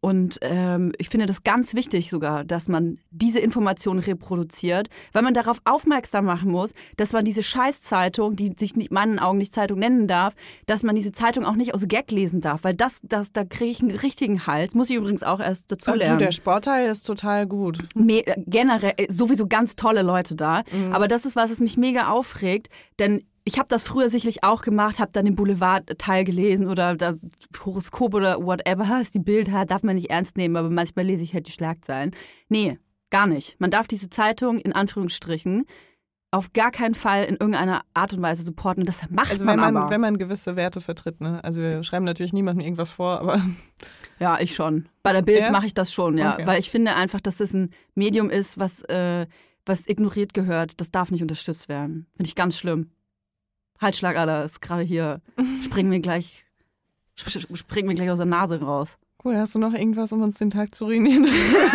Und ich finde das ganz wichtig sogar, dass man diese Informationen reproduziert, weil man darauf aufmerksam machen muss, dass man diese Scheißzeitung, die sich in meinen Augen nicht Zeitung nennen darf, dass man diese Zeitung auch nicht aus Gag lesen darf, weil da kriege ich einen richtigen Hals. Muss ich übrigens auch erst dazu lernen. Der Sportteil ist total gut. Generell sowieso ganz tolle Leute da, aber das ist was mich mega aufregt, denn ich habe das früher sicherlich auch gemacht, habe dann den Boulevard-Teil gelesen oder Horoskop oder whatever. Ist die Bild, darf man nicht ernst nehmen, aber manchmal lese ich halt die Schlagzeilen. Nee, gar nicht. Man darf diese Zeitung in Anführungsstrichen auf gar keinen Fall in irgendeiner Art und Weise supporten. Und das macht man aber. Wenn man gewisse Werte vertritt, ne? Also wir schreiben natürlich niemandem irgendwas vor, aber... Ja, ich schon. Bei der Bild mache ich das schon, ja. Okay. Weil ich finde einfach, dass das ein Medium ist, was ignoriert gehört. Das darf nicht unterstützt werden. Finde ich ganz schlimm. Halsschlagader ist gerade hier. Springen wir gleich aus der Nase raus. Cool, hast du noch irgendwas, um uns den Tag zu ruinieren?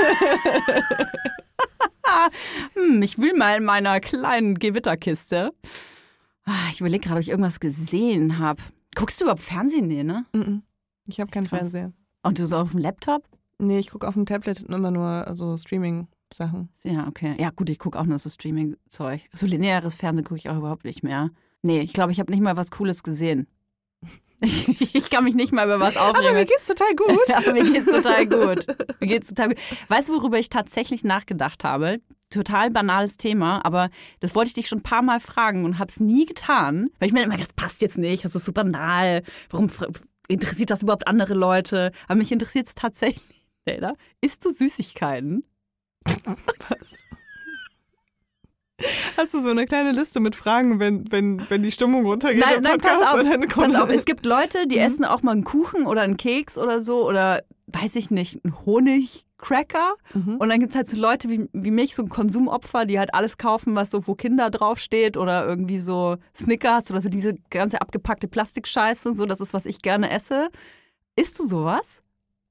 Ich will mal in meiner kleinen Gewitterkiste. Ich überlege gerade, ob ich irgendwas gesehen habe. Guckst du überhaupt Fernsehen? Nee, ne? Ich habe keinen Fernseher. Und du so auf dem Laptop? Nee, ich gucke auf dem Tablet immer nur so Streaming-Sachen. Ja, okay. Ja, gut, ich gucke auch nur so Streaming-Zeug. So lineares Fernsehen gucke ich auch überhaupt nicht mehr. Nee, ich glaube, ich habe nicht mal was Cooles gesehen. Ich kann mich nicht mal über was aufregen. Aber mir geht's total gut. Aber mir geht's total gut. Weißt du, worüber ich tatsächlich nachgedacht habe? Total banales Thema, aber das wollte ich dich schon ein paar Mal fragen und habe es nie getan. Weil ich mir immer gedacht, das passt jetzt nicht, das ist so banal. Warum interessiert das überhaupt andere Leute? Aber mich interessiert es tatsächlich. Leila, isst du Süßigkeiten? Was? Hast du so eine kleine Liste mit Fragen, wenn die Stimmung runtergeht? Nein, pass auf. Es gibt Leute, die essen auch mal einen Kuchen oder einen Keks oder so oder, weiß ich nicht, einen Honigcracker. Und dann gibt es halt so Leute wie mich, so ein Konsumopfer, die halt alles kaufen, was so, wo Kinder draufsteht oder irgendwie so Snickers oder so diese ganze abgepackte Plastikscheiße. So, das ist, was ich gerne esse. Isst du sowas?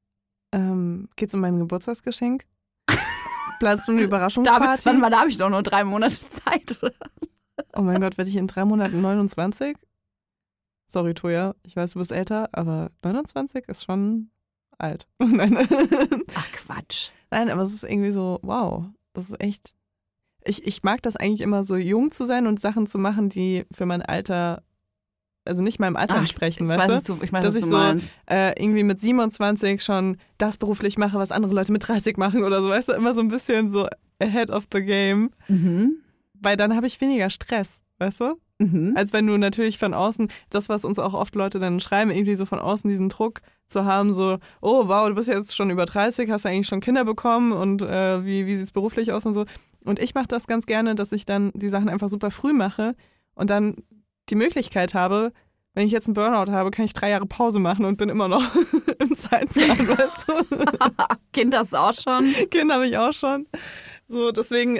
Geht's um mein Geburtstagsgeschenk? Planst du eine Überraschungsparty? Warte mal, da habe ich doch nur 3 Monate Zeit, oder? Oh mein Gott, werde ich in 3 Monaten 29? Sorry, Toja, ich weiß, du bist älter, aber 29 ist schon alt. Nein. Ach, Quatsch. Nein, aber es ist irgendwie so, wow, das ist echt... Ich mag das eigentlich immer so jung zu sein und Sachen zu machen, die für mein Alter... Also nicht meinem Alter entsprechen, weißt du? Ich weiß, dass was ich du meinst. So irgendwie mit 27 schon das beruflich mache, was andere Leute mit 30 machen oder so, weißt du? Immer so ein bisschen so ahead of the game. Weil dann habe ich weniger Stress, weißt du? Als wenn du natürlich von außen, das, was uns auch oft Leute dann schreiben, irgendwie so von außen diesen Druck zu haben, so, oh wow, du bist jetzt schon über 30, hast eigentlich schon Kinder bekommen und wie sieht es beruflich aus und so. Und ich mache das ganz gerne, dass ich dann die Sachen einfach super früh mache und dann die Möglichkeit habe, wenn ich jetzt einen Burnout habe, kann ich 3 Jahre Pause machen und bin immer noch im Zeitplan, weißt du? Kind hast du auch schon? Kind habe ich auch schon. So, deswegen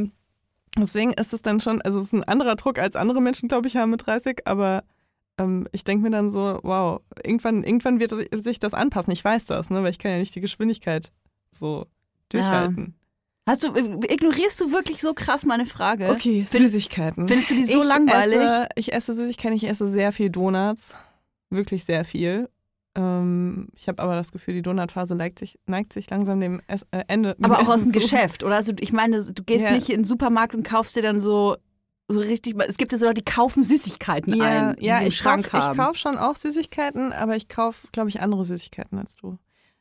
ist es dann schon, also es ist ein anderer Druck, als andere Menschen, glaube ich, haben mit 30, aber ich denke mir dann so, wow, irgendwann wird sich das anpassen. Ich weiß das, ne, weil ich kann ja nicht die Geschwindigkeit so durchhalten. Ja. Ignorierst du wirklich so krass meine Frage? Okay, Süßigkeiten. Findest du die so langweilig? Ich esse Süßigkeiten, ich esse sehr viel Donuts. Wirklich sehr viel. Ich habe aber das Gefühl, die Donutphase neigt sich langsam dem Ende. Aber auch aus dem Geschäft, oder? Also ich meine, du gehst nicht in den Supermarkt und kaufst dir dann so richtig, es gibt ja so Leute, die kaufen Süßigkeiten ein, die sie im Schrank haben. Ich kaufe schon auch Süßigkeiten, aber ich kaufe, glaube ich, andere Süßigkeiten als du.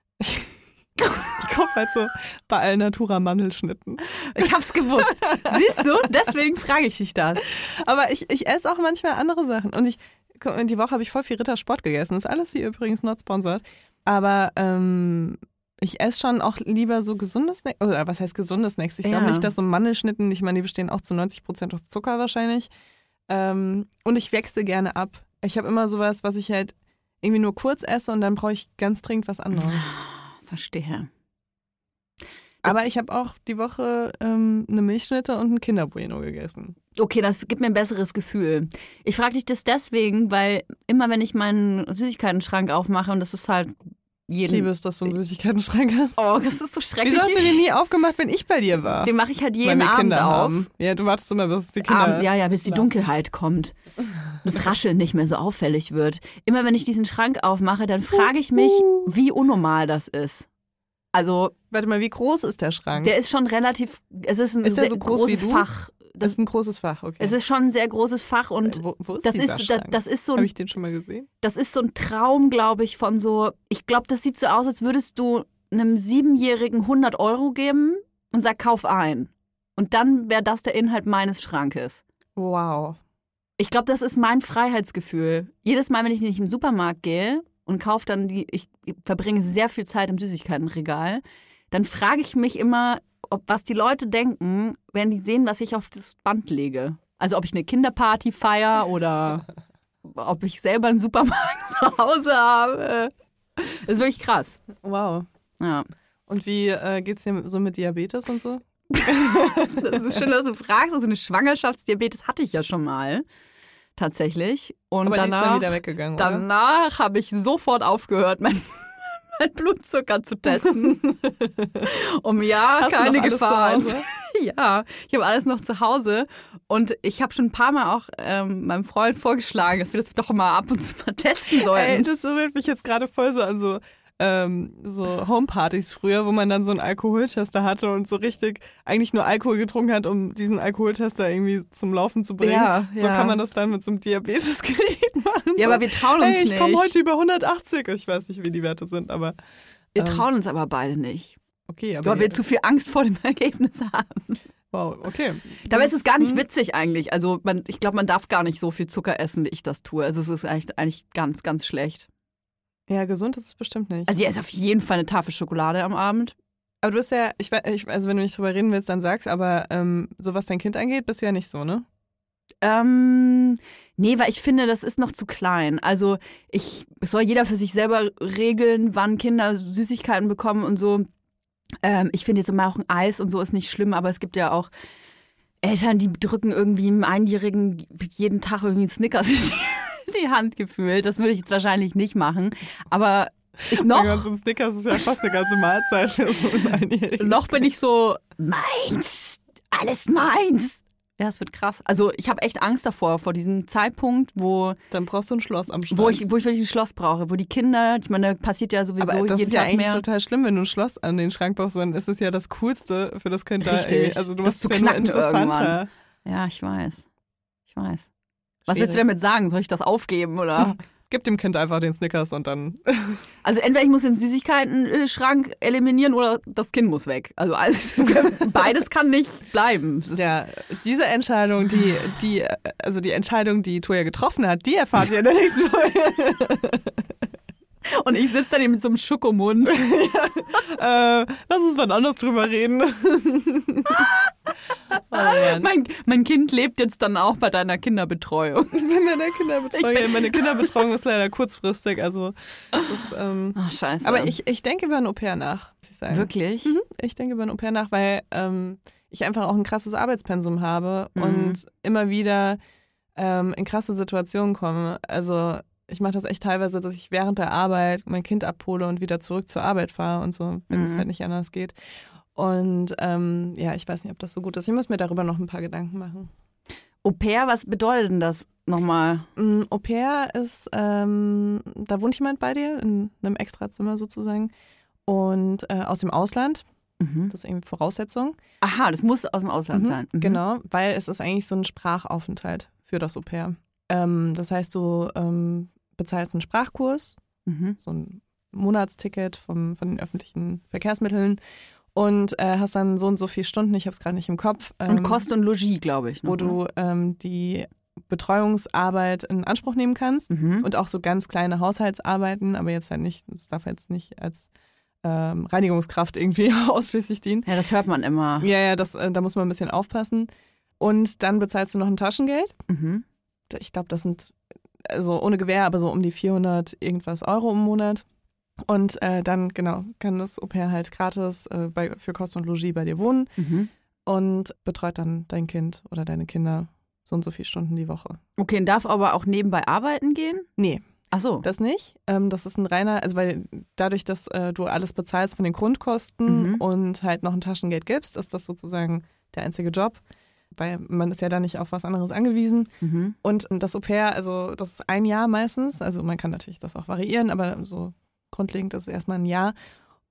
Ich kaufe halt so bei Alnatura Mandelschnitten. Ich hab's gewusst. Siehst du? Deswegen frage ich dich das. Aber ich esse auch manchmal andere Sachen. Und die Woche habe ich voll viel Rittersport gegessen. Das ist alles hier übrigens not sponsored. Aber ich esse schon auch lieber so gesunde Snacks. Oder was heißt gesunde Snacks? Ich glaube nicht, dass so Mandelschnitten, ich meine, die bestehen auch zu 90% aus Zucker wahrscheinlich. Und ich wechsle gerne ab. Ich habe immer sowas, was ich halt irgendwie nur kurz esse und dann brauche ich ganz dringend was anderes. Verstehe. Aber ich habe auch die Woche eine Milchschnitte und ein Kinderbueno gegessen. Okay, das gibt mir ein besseres Gefühl. Ich frage dich das deswegen, weil immer wenn ich meinen Süßigkeiten-Schrank aufmache und das ist halt Ich liebe es, dass du einen Süßigkeiten-Schrank hast. Oh, das ist so schrecklich. Wieso hast du den nie aufgemacht, wenn ich bei dir war? Den mache ich halt jeden Weil wir Abend Kinder auf. haben. Ja, du wartest immer, bis die Kinder... bis die Dunkelheit kommt. Das Rascheln nicht mehr so auffällig wird. Immer wenn ich diesen Schrank aufmache, dann frage ich mich, wie unnormal das ist. Also, Warte mal, wie groß ist der Schrank? der ist schon relativ, es ist ein Ist der sehr so groß wie großes du? Fach. Das ist ein großes Fach, okay. Es ist schon ein sehr großes Fach und wo ist das dieser ist, Schrank? das ist so Habe ein, ich den schon mal gesehen? das ist so ein Traum, glaube ich, von so, ich glaube, das sieht so aus, als würdest du einem 7-Jährigen 100 Euro geben und sag, kauf ein. Und dann wäre das der Inhalt meines Schrankes. Wow. Ich glaube, das ist mein Freiheitsgefühl. Jedes Mal, wenn ich nicht im Supermarkt gehe und kaufe dann ich verbringe sehr viel Zeit im Süßigkeitenregal, dann frage ich mich immer, was die Leute denken, wenn die sehen, was ich auf das Band lege. Also ob ich eine Kinderparty feiere oder ob ich selber einen Supermarkt zu Hause habe. Das ist wirklich krass. Wow. Ja. Und wie geht's dir so mit Diabetes und so? Das ist schön, dass du fragst. Also eine Schwangerschaftsdiabetes hatte ich ja schon mal. Tatsächlich. Und Aber die ist dann danach, wieder weggegangen, oder? danach habe ich sofort aufgehört, mein Blutzucker zu testen. Hast du keine noch alles Gefahren. zu Hause? Ja, ich habe alles noch zu Hause. Und ich habe schon ein paar Mal auch meinem Freund vorgeschlagen, dass wir das doch mal ab und zu mal testen sollten. Ey, das erinnert mich jetzt gerade voll so an so Homepartys früher, wo man dann so einen Alkoholtester hatte und so richtig eigentlich nur Alkohol getrunken hat, um diesen Alkoholtester irgendwie zum Laufen zu bringen. Ja, so ja. kann man das dann mit so einem Diabetesgerät machen. Ja, so, aber wir trauen uns hey, ich nicht. komme heute über 180. Ich weiß nicht, wie die Werte sind, aber Wir trauen uns aber beide nicht. okay. Aber Weil wir zu viel Angst vor dem Ergebnis haben. wow, okay. Dabei ist es gar nicht witzig eigentlich. Also ich glaube, man darf gar nicht so viel Zucker essen, wie ich das tue. Also es ist eigentlich ganz, ganz schlecht. Ja, gesund ist es bestimmt nicht. Also ja, ist auf jeden Fall eine Tafel Schokolade am Abend. Aber du bist ja, also wenn du nicht drüber reden willst, dann sag's, aber so was dein Kind angeht, bist du ja nicht so, ne? Nee, weil ich finde, das ist noch zu klein. Also es soll jeder für sich selber regeln, wann Kinder Süßigkeiten bekommen und so. Ich finde jetzt immer auch ein Eis und so ist nicht schlimm, aber es gibt ja auch Eltern, die drücken irgendwie einem Einjährigen jeden Tag irgendwie einen Snickers in die Hand gefühlt. Das würde ich jetzt wahrscheinlich nicht machen. Aber Der ganze Snickers ist ja fast eine ganze Mahlzeit für so einen Einjährigen. noch bin ich so, meins, alles meins. Ja, es wird krass. Also ich habe echt Angst davor, vor diesem Zeitpunkt, wo Dann brauchst du ein Schloss am Schrank. wo ich wirklich ein Schloss brauche, wo die Kinder, ich meine, da passiert ja sowieso aber das jeden ist ja Tag eigentlich mehr. total schlimm, wenn du ein Schloss an den Schrank baust, dann ist es ja das Coolste für das Kind da. Richtig. Also du Das machst zu es ja nur knacken interessanter. Ja, ich weiß. Was willst Schwierig. du damit sagen? Soll ich das aufgeben oder? Gib dem Kind einfach den Snickers und dann. Also entweder ich muss den Süßigkeiten-Schrank eliminieren oder das Kind muss weg. Also beides kann nicht bleiben. Das ist- Ja, diese Entscheidung, die Entscheidung, die Toja getroffen hat, die erfahrt ihr in der nächsten Folge. Und ich sitze dann eben mit so einem Schokomund. Lass uns wann anders drüber reden. Oh Mann. Mein Kind lebt jetzt dann auch bei deiner Kinderbetreuung. Meine Kinderbetreuung ist leider kurzfristig. Also das, Ach, scheiße. aber ich denke über ein Au-pair nach, muss ich sagen. Wirklich? Ich denke über ein Au-pair nach, weil ich einfach auch ein krasses Arbeitspensum habe und immer wieder in krasse Situationen komme. Also ich mache das echt teilweise, dass ich während der Arbeit mein Kind abhole und wieder zurück zur Arbeit fahre und so, wenn es halt nicht anders geht. Und ja, ich weiß nicht, ob das so gut ist. Ich muss mir darüber noch ein paar Gedanken machen. Au pair, was bedeutet denn das nochmal? Au pair ist, da wohnt jemand bei dir in einem Extrazimmer sozusagen und aus dem Ausland. Das ist irgendwie Voraussetzung. Aha, das muss aus dem Ausland sein. Mhm. Genau, weil es ist eigentlich so ein Sprachaufenthalt für das Au pair. Das heißt, du bezahlst einen Sprachkurs, so ein Monatsticket von den öffentlichen Verkehrsmitteln und hast dann so und so viele Stunden, ich habe es gerade nicht im Kopf. Und Kost und Logis, glaube ich. Noch, wo du die Betreuungsarbeit in Anspruch nehmen kannst und auch so ganz kleine Haushaltsarbeiten, aber jetzt halt nicht, es darf jetzt nicht als Reinigungskraft irgendwie ausschließlich dienen. Ja, das hört man immer. Ja, da muss man ein bisschen aufpassen. Und dann bezahlst du noch ein Taschengeld. Ich glaube, das sind, also ohne Gewähr, aber so um die 400 irgendwas Euro im Monat. Und dann, genau, kann das Au pair halt gratis für Kost und Logis bei dir wohnen und betreut dann dein Kind oder deine Kinder so und so viele Stunden die Woche. Okay, und darf aber auch nebenbei arbeiten gehen? Nee. Ach so. Das nicht. Das ist ein reiner, also weil dadurch, dass du alles bezahlst von den Grundkosten und halt noch ein Taschengeld gibst, ist das sozusagen der einzige Job. Weil man ist ja da nicht auf was anderes angewiesen. Und das Au pair, also das ist 1 Jahr meistens, also man kann natürlich das auch variieren, aber so grundlegend ist es erstmal 1 Jahr.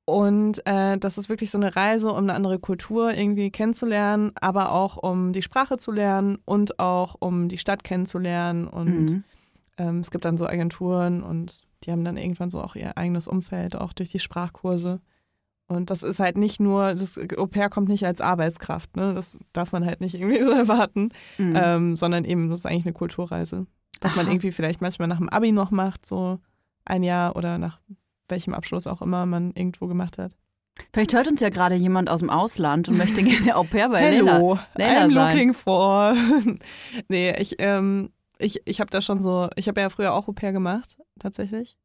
Und das ist wirklich so eine Reise, um eine andere Kultur irgendwie kennenzulernen, aber auch um die Sprache zu lernen und auch um die Stadt kennenzulernen. Und es gibt dann so Agenturen und die haben dann irgendwann so auch ihr eigenes Umfeld, auch durch die Sprachkurse. Und das ist halt nicht nur, das Au-pair kommt nicht als Arbeitskraft, ne? Das darf man halt nicht irgendwie so erwarten, sondern eben, das ist eigentlich eine Kulturreise. Was man irgendwie vielleicht manchmal nach dem Abi noch macht, so ein Jahr oder nach welchem Abschluss auch immer man irgendwo gemacht hat. Vielleicht hört uns ja gerade jemand aus dem Ausland und möchte gerne Au-pair bei Hello, Leila I'm sein. looking for. Nee, ich habe da schon so, ich habe ja früher auch Au-pair gemacht, tatsächlich.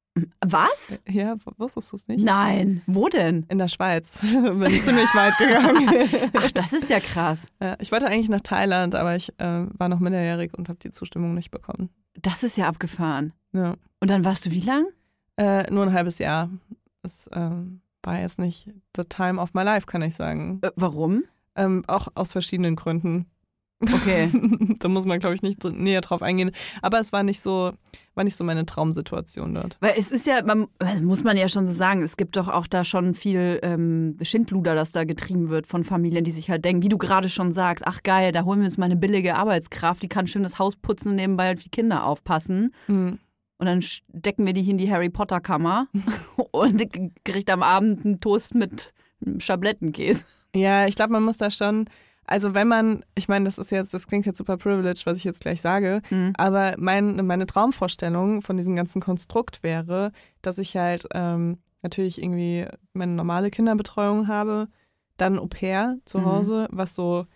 Was? Ja, wusstest du es nicht? Nein. Wo denn? In der Schweiz. Bin ziemlich weit gegangen. Ach, das ist ja krass. Ja, ich wollte eigentlich nach Thailand, aber ich war noch minderjährig und habe die Zustimmung nicht bekommen. Das ist ja abgefahren. Ja. Und dann warst du wie lang? Nur ein halbes Jahr. Das war jetzt nicht the time of my life, kann ich sagen. Warum? Auch aus verschiedenen Gründen. Okay. Da muss man, glaube ich, nicht näher drauf eingehen. Aber es war nicht so meine Traumsituation dort. Weil es ist ja, muss man ja schon so sagen, es gibt doch auch da schon viel Schindluder, das da getrieben wird von Familien, die sich halt denken, wie du gerade schon sagst, ach geil, da holen wir uns mal eine billige Arbeitskraft, die kann schön das Haus putzen und nebenbei auf die Kinder aufpassen. Mhm. Und dann stecken wir die in die Harry Potter Kammer und kriegt am Abend einen Toast mit Schablettenkäse. Ja, ich glaube, man muss da schon, also wenn man, ich meine, das klingt jetzt super privileged, was ich jetzt gleich sage, aber meine Traumvorstellung von diesem ganzen Konstrukt wäre, dass ich halt natürlich irgendwie meine normale Kinderbetreuung habe, dann Au-pair zu Hause, was so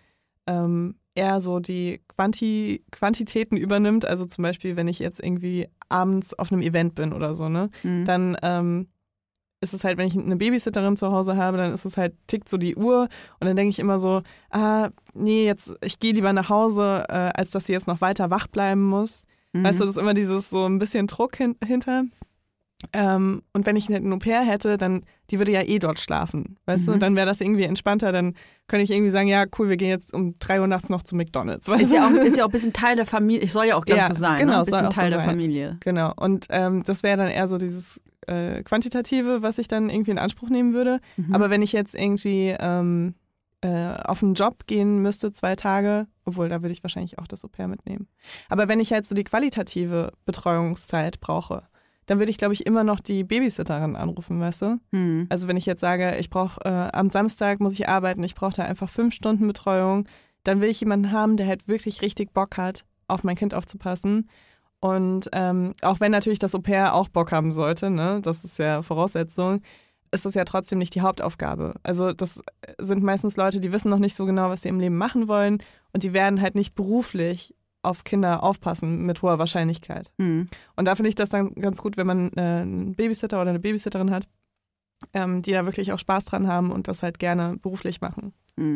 eher so die Quantitäten übernimmt. Also zum Beispiel, wenn ich jetzt irgendwie abends auf einem Event bin oder so, ne, dann ist es halt, wenn ich eine Babysitterin zu Hause habe, dann ist es halt, tickt so die Uhr und dann denke ich immer so, nee, ich gehe lieber nach Hause, als dass sie jetzt noch weiter wach bleiben muss. Weißt du, das ist immer dieses so ein bisschen Druck hinter. Und wenn ich ein Au-pair hätte, dann, die würde ja dort schlafen, weißt du, dann wäre das irgendwie entspannter, dann könnte ich irgendwie sagen, ja cool, wir gehen jetzt um 3 Uhr nachts noch zu McDonald's. Weißt Ist ja auch ein bisschen Teil der Familie, ich soll ja auch ganz so sein, genau, ne? Ein bisschen soll auch Teil so der sein. Familie. Genau, und das wäre dann eher so dieses Quantitative, was ich dann irgendwie in Anspruch nehmen würde, aber wenn ich jetzt irgendwie auf einen Job gehen müsste, 2 Tage, obwohl da würde ich wahrscheinlich auch das Au-pair mitnehmen, aber wenn ich halt so die qualitative Betreuungszeit brauche, dann würde ich, glaube ich, immer noch die Babysitterin anrufen, weißt du? Also wenn ich jetzt sage, ich brauche, am Samstag muss ich arbeiten, ich brauche da einfach 5 Stunden Betreuung, dann will ich jemanden haben, der halt wirklich richtig Bock hat, auf mein Kind aufzupassen. Und auch wenn natürlich das Au-pair auch Bock haben sollte, ne, das ist ja Voraussetzung, ist das ja trotzdem nicht die Hauptaufgabe. Also das sind meistens Leute, die wissen noch nicht so genau, was sie im Leben machen wollen und die werden halt nicht beruflich auf Kinder aufpassen mit hoher Wahrscheinlichkeit. Und da finde ich das dann ganz gut, wenn man einen Babysitter oder eine Babysitterin hat, die da wirklich auch Spaß dran haben und das halt gerne beruflich machen.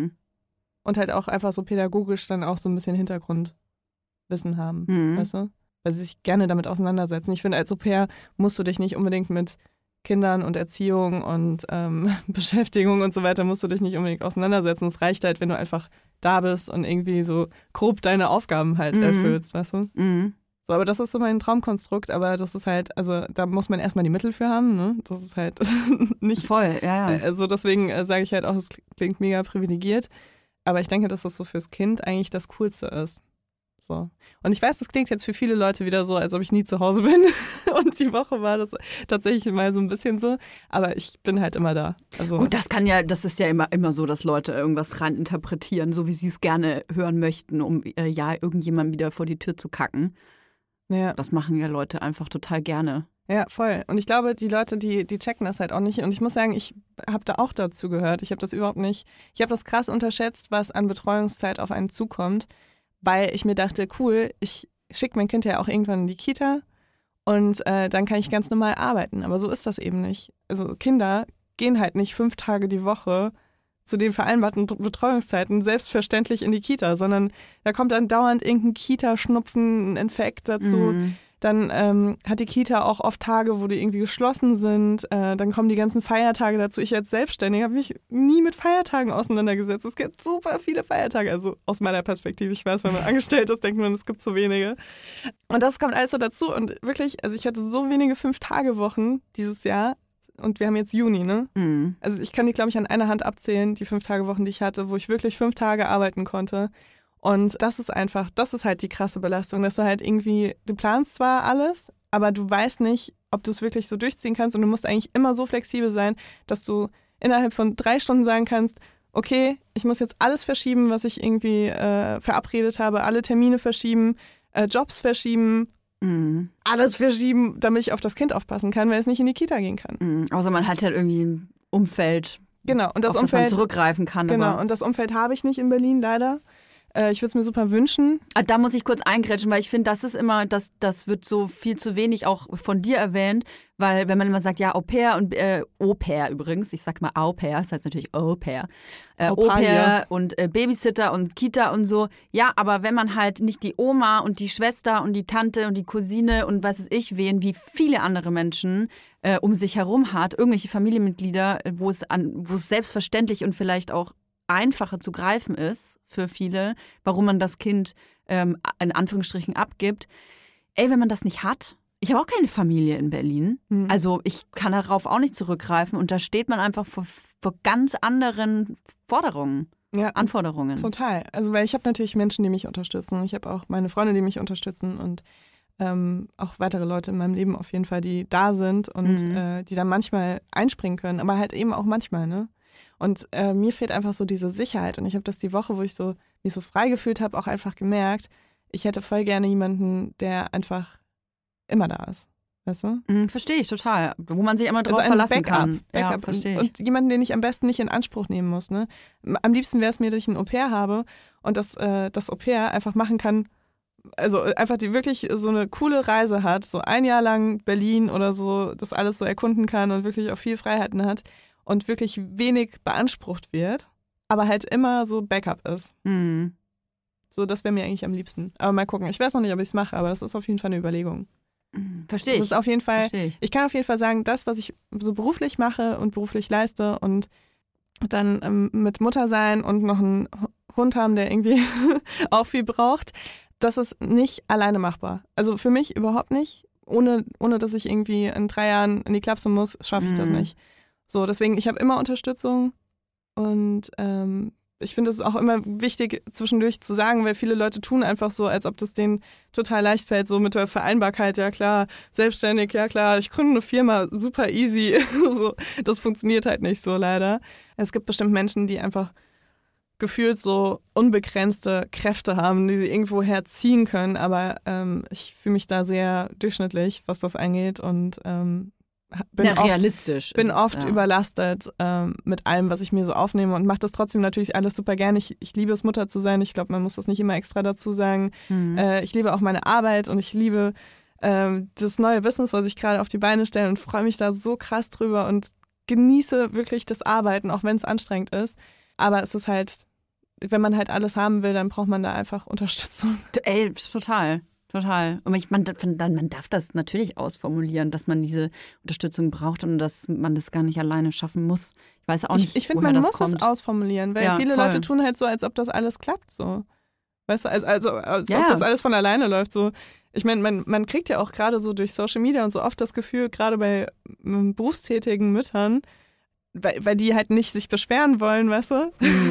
Und halt auch einfach so pädagogisch dann auch so ein bisschen Hintergrundwissen haben, weißt du? Weil sie sich gerne damit auseinandersetzen. Ich finde, als Au-pair musst du dich nicht unbedingt mit Kindern und Erziehung und Beschäftigung und so weiter musst du dich nicht unbedingt auseinandersetzen. Es reicht halt, wenn du einfach da bist und irgendwie so grob deine Aufgaben halt erfüllst, weißt du? So, aber das ist so mein Traumkonstrukt, aber das ist halt, also da muss man erstmal die Mittel für haben, ne? Das ist halt nicht voll, ja. Also deswegen sage ich halt auch, es klingt mega privilegiert, aber ich denke, dass das so fürs Kind eigentlich das Coolste ist. So. Und ich weiß, das klingt jetzt für viele Leute wieder so, als ob ich nie zu Hause bin. Und die Woche war das tatsächlich mal so ein bisschen so. Aber ich bin halt immer da. Also gut, das ist ja immer so, dass Leute irgendwas rein interpretieren, so wie sie es gerne hören möchten, um irgendjemandem wieder vor die Tür zu kacken. Ja. Das machen ja Leute einfach total gerne. Ja, voll. Und ich glaube, die Leute, die checken das halt auch nicht. Und ich muss sagen, ich habe da auch dazu gehört. Ich habe das überhaupt nicht. Ich habe das krass unterschätzt, was an Betreuungszeit auf einen zukommt. Weil ich mir dachte, cool, ich schicke mein Kind ja auch irgendwann in die Kita und dann kann ich ganz normal arbeiten. Aber so ist das eben nicht. Also Kinder gehen halt nicht 5 Tage die Woche zu den vereinbarten Betreuungszeiten selbstverständlich in die Kita, sondern da kommt dann dauernd irgendein Kita-Schnupfen, ein Infekt dazu. Dann hat die Kita auch oft Tage, wo die irgendwie geschlossen sind. Dann kommen die ganzen Feiertage dazu. Ich als Selbstständige habe mich nie mit Feiertagen auseinandergesetzt. Es gibt super viele Feiertage. Also aus meiner Perspektive, ich weiß, wenn man angestellt ist, denkt man, es gibt so wenige. Und das kommt alles so dazu. Und wirklich, also ich hatte so wenige 5-Tage-Wochen dieses Jahr. und wir haben jetzt Juni, ne? Mhm. Also ich kann die, glaube ich, an einer Hand abzählen, die 5-Tage-Wochen, die ich hatte, wo ich wirklich 5 Tage arbeiten konnte. Und das ist halt die krasse Belastung, dass du halt irgendwie, du planst zwar alles, aber du weißt nicht, ob du es wirklich so durchziehen kannst und du musst eigentlich immer so flexibel sein, dass du innerhalb von 3 Stunden sagen kannst, okay, ich muss jetzt alles verschieben, was ich irgendwie verabredet habe, alle Termine verschieben, Jobs verschieben, alles verschieben, damit ich auf das Kind aufpassen kann, weil es nicht in die Kita gehen kann. Außer man hat halt irgendwie ein Umfeld, Genau, und das auf das man Umfeld, zurückgreifen kann. genau, Aber und das Umfeld habe ich nicht in Berlin, leider. Ich würde es mir super wünschen. da muss ich kurz eingrätschen, weil ich finde, das ist immer, das wird so viel zu wenig auch von dir erwähnt, weil wenn man immer sagt, ja, Au pair und Au pair übrigens, ich sag mal Au pair, das heißt natürlich Au pair, Au pair und Babysitter und Kita und so, ja, aber wenn man halt nicht die Oma und die Schwester und die Tante und die Cousine und was weiß ich wen, wie viele andere Menschen um sich herum hat, irgendwelche Familienmitglieder, wo es selbstverständlich und vielleicht auch einfacher zu greifen ist für viele, warum man das Kind in Anführungsstrichen abgibt. Ey, wenn man das nicht hat, ich habe auch keine Familie in Berlin, also ich kann darauf auch nicht zurückgreifen und da steht man einfach vor ganz anderen Anforderungen. Total. Also weil ich habe natürlich Menschen, die mich unterstützen. Ich habe auch meine Freunde, die mich unterstützen und auch weitere Leute in meinem Leben auf jeden Fall, die da sind und die dann manchmal einspringen können, aber halt eben auch manchmal, ne? Und mir fehlt einfach so diese Sicherheit. Und ich habe das die Woche, wo ich mich so frei gefühlt habe, auch einfach gemerkt, ich hätte voll gerne jemanden, der einfach immer da ist. Weißt du? Verstehe ich total. Wo man sich immer drauf ein verlassen Backup, kann. Ja, Backup. verstehe ich. Und jemanden, den ich am besten nicht in Anspruch nehmen muss. Ne? Am liebsten wäre es mir, dass ich ein Au-pair habe und das Au-pair einfach machen kann, also einfach die wirklich so eine coole Reise hat, so 1 Jahr lang Berlin oder so, das alles so erkunden kann und wirklich auch viel Freiheiten hat. Und wirklich wenig beansprucht wird, aber halt immer so Backup ist. So, das wäre mir eigentlich am liebsten. Aber mal gucken. Ich weiß noch nicht, ob ich es mache, aber das ist auf jeden Fall eine Überlegung. Verstehe ich. Das ist auf jeden Fall, ich kann auf jeden Fall sagen, das, was ich so beruflich mache und beruflich leiste und dann mit Mutter sein und noch einen Hund haben, der irgendwie auch viel braucht, das ist nicht alleine machbar. Also für mich überhaupt nicht. Ohne dass ich irgendwie in 3 Jahren in die Klapse muss, schaffe ich das nicht. So, deswegen, ich habe immer Unterstützung und ich finde es auch immer wichtig, zwischendurch zu sagen, weil viele Leute tun einfach so, als ob das denen total leicht fällt, so mit der Vereinbarkeit, ja klar, selbstständig, ja klar, ich gründe eine Firma, super easy. So, das funktioniert halt nicht so leider. Es gibt bestimmt Menschen, die einfach gefühlt so unbegrenzte Kräfte haben, die sie irgendwo herziehen können, aber ich fühle mich da sehr durchschnittlich, was das angeht und bin oft überlastet mit allem, was ich mir so aufnehme und mache das trotzdem natürlich alles super gerne. Ich liebe es, Mutter zu sein. Ich glaube, man muss das nicht immer extra dazu sagen. Ich liebe auch meine Arbeit und ich liebe das neue Business, was ich gerade auf die Beine stelle und freue mich da so krass drüber und genieße wirklich das Arbeiten, auch wenn es anstrengend ist. Aber es ist halt, wenn man halt alles haben will, dann braucht man da einfach Unterstützung. Ey, total. Total. Und man darf das natürlich ausformulieren, dass man diese Unterstützung braucht und dass man das gar nicht alleine schaffen muss. Ich weiß auch nicht, ich finde, woher man das muss kommt. es ausformulieren, weil viele Leute tun halt so, als ob das alles klappt. So. Weißt du, als ob das alles von alleine läuft. So. Ich meine, man kriegt ja auch gerade so durch Social Media und so oft das Gefühl, gerade bei berufstätigen Müttern, weil die halt nicht sich beschweren wollen, weißt du?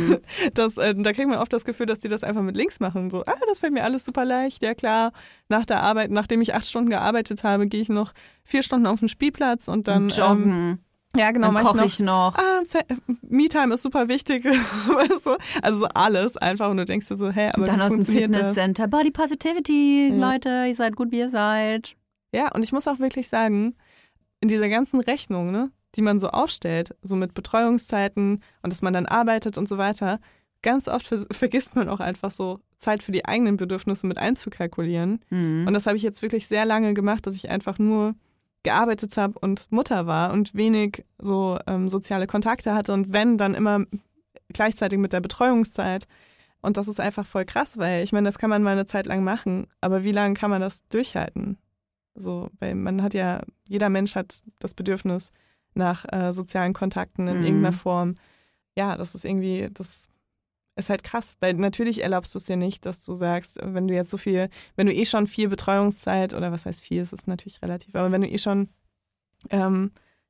Da kriegt man oft das Gefühl, dass die das einfach mit links machen. So, das fällt mir alles super leicht. Ja klar, nach der Arbeit, nachdem ich 8 Stunden gearbeitet habe, gehe ich noch 4 Stunden auf den Spielplatz und dann joggen. Ja, genau, dann koche ich noch. Me-Time ist super wichtig. Weißt du? Also so alles einfach. Und du denkst dir so, aber und dann wie aus dem funktioniert Fitnesscenter. Body Positivity, Leute, ihr seid gut, wie ihr seid. Ja, und ich muss auch wirklich sagen, in dieser ganzen Rechnung, ne, die man so aufstellt, so mit Betreuungszeiten und dass man dann arbeitet und so weiter, ganz oft vergisst man auch einfach so Zeit für die eigenen Bedürfnisse mit einzukalkulieren. Und das habe ich jetzt wirklich sehr lange gemacht, dass ich einfach nur gearbeitet habe und Mutter war und wenig so soziale Kontakte hatte und wenn, dann immer gleichzeitig mit der Betreuungszeit. Und das ist einfach voll krass, weil ich meine, das kann man mal eine Zeit lang machen, aber wie lange kann man das durchhalten? So, weil man hat ja, jeder Mensch hat das Bedürfnis nach sozialen Kontakten in irgendeiner Form. Ja, das ist irgendwie, das ist halt krass, weil natürlich erlaubst du es dir nicht, dass du sagst, wenn du eh schon viel Betreuungszeit, oder was heißt viel, es ist natürlich relativ, aber wenn du eh schon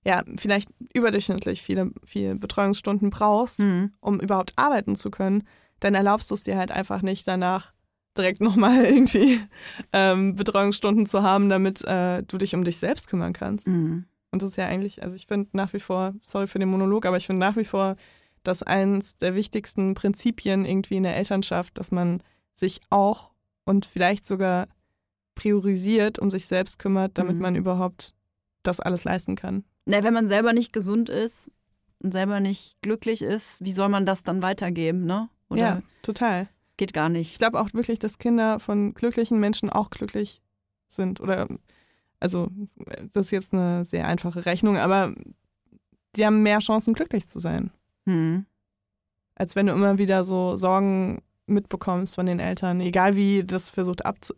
vielleicht überdurchschnittlich viele Betreuungsstunden brauchst, um überhaupt arbeiten zu können, dann erlaubst du es dir halt einfach nicht danach direkt nochmal irgendwie Betreuungsstunden zu haben, damit du dich um dich selbst kümmern kannst. Und das ist ja eigentlich, also ich finde nach wie vor, sorry für den Monolog, aber ich finde nach wie vor, dass eins der wichtigsten Prinzipien irgendwie in der Elternschaft, dass man sich auch und vielleicht sogar priorisiert um sich selbst kümmert, damit man überhaupt das alles leisten kann. Na, wenn man selber nicht gesund ist und selber nicht glücklich ist, wie soll man das dann weitergeben, ne? Oder ja, total. Geht gar nicht. Ich glaube auch wirklich, dass Kinder von glücklichen Menschen auch glücklich sind. Oder, also, das ist jetzt eine sehr einfache Rechnung, aber die haben mehr Chancen, glücklich zu sein. Als wenn du immer wieder so Sorgen mitbekommst von den Eltern, egal wie das versucht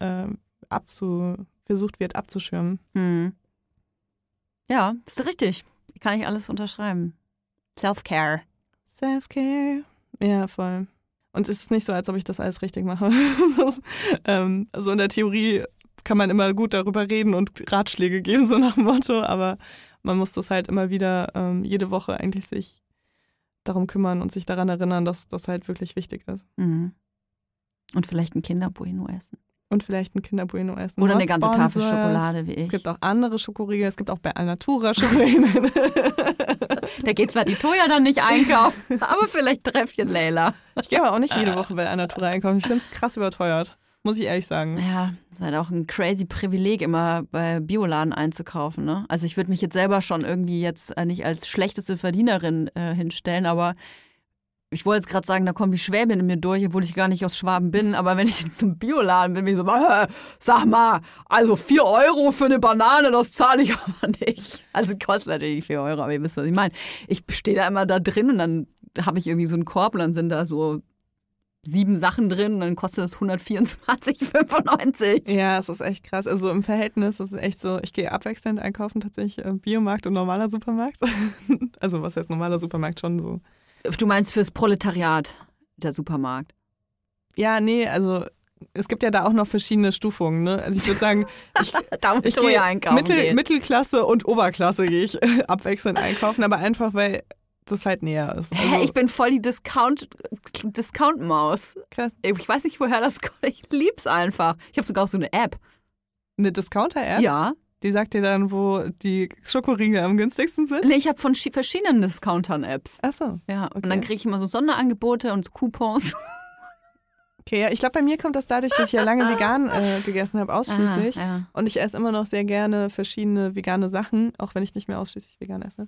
wird abzuschirmen. Ja, ist richtig. Kann ich alles unterschreiben. Self-Care. Self-Care. Ja, voll. Und es ist nicht so, als ob ich das alles richtig mache. Also in der Theorie kann man immer gut darüber reden und Ratschläge geben, so nach dem Motto, aber man muss das halt immer wieder jede Woche eigentlich sich darum kümmern und sich daran erinnern, dass das halt wirklich wichtig ist. Und vielleicht ein Kinderbueno essen. Oder eine ganze Tafel Schokolade wie ich. Es gibt auch andere Schokoriegel, es gibt auch bei Alnatura Schokoriegel. Da geht zwar die Toja dann nicht einkaufen, aber vielleicht Treffchen Leila. Ich gehe aber auch nicht jede Woche bei Alnatura einkaufen. Ich finde es krass überteuert, muss ich ehrlich sagen. Ja, ist halt auch ein crazy Privileg, immer bei Bioladen einzukaufen. Ne? Also ich würde mich jetzt selber schon irgendwie jetzt nicht als schlechteste Verdienerin hinstellen, aber ich wollte jetzt gerade sagen, da kommt die Schwäbin in mir durch, obwohl ich gar nicht aus Schwaben bin. Aber wenn ich jetzt zum Bioladen bin, bin ich so, sag mal, also 4 Euro für eine Banane, das zahle ich aber nicht. Also kostet natürlich 4 Euro, aber ihr wisst, was ich meine. Ich stehe da immer da drin und dann habe ich irgendwie so einen Korb und dann sind da so 7 Sachen drin und dann kostet es 124,95. Ja, es ist echt krass. Also im Verhältnis ist es echt so, ich gehe abwechselnd einkaufen, tatsächlich Biomarkt und normaler Supermarkt. Also was heißt normaler Supermarkt, schon so. Du meinst fürs Proletariat, der Supermarkt? Ja, nee, also es gibt ja da auch noch verschiedene Stufungen. Ne? Also ich würde sagen, ich gehe einkaufen Mittelklasse und Oberklasse gehe ich abwechselnd einkaufen, aber einfach, weil das halt näher ist. Also, ich bin voll die Discount-Maus. Krass. Ich weiß nicht, woher das kommt. Ich lieb's einfach. Ich habe sogar auch so eine App. Eine Discounter-App? Ja. Die sagt dir dann, wo die Schokoriegel am günstigsten sind? Nee, ich habe von verschiedenen Discountern-Apps. Ach so. Ja, okay. Und dann kriege ich immer so Sonderangebote und Coupons. Okay, ja, ich glaube, bei mir kommt das dadurch, dass ich ja lange vegan gegessen habe, ausschließlich. Ja. Und ich esse immer noch sehr gerne verschiedene vegane Sachen, auch wenn ich nicht mehr ausschließlich vegan esse.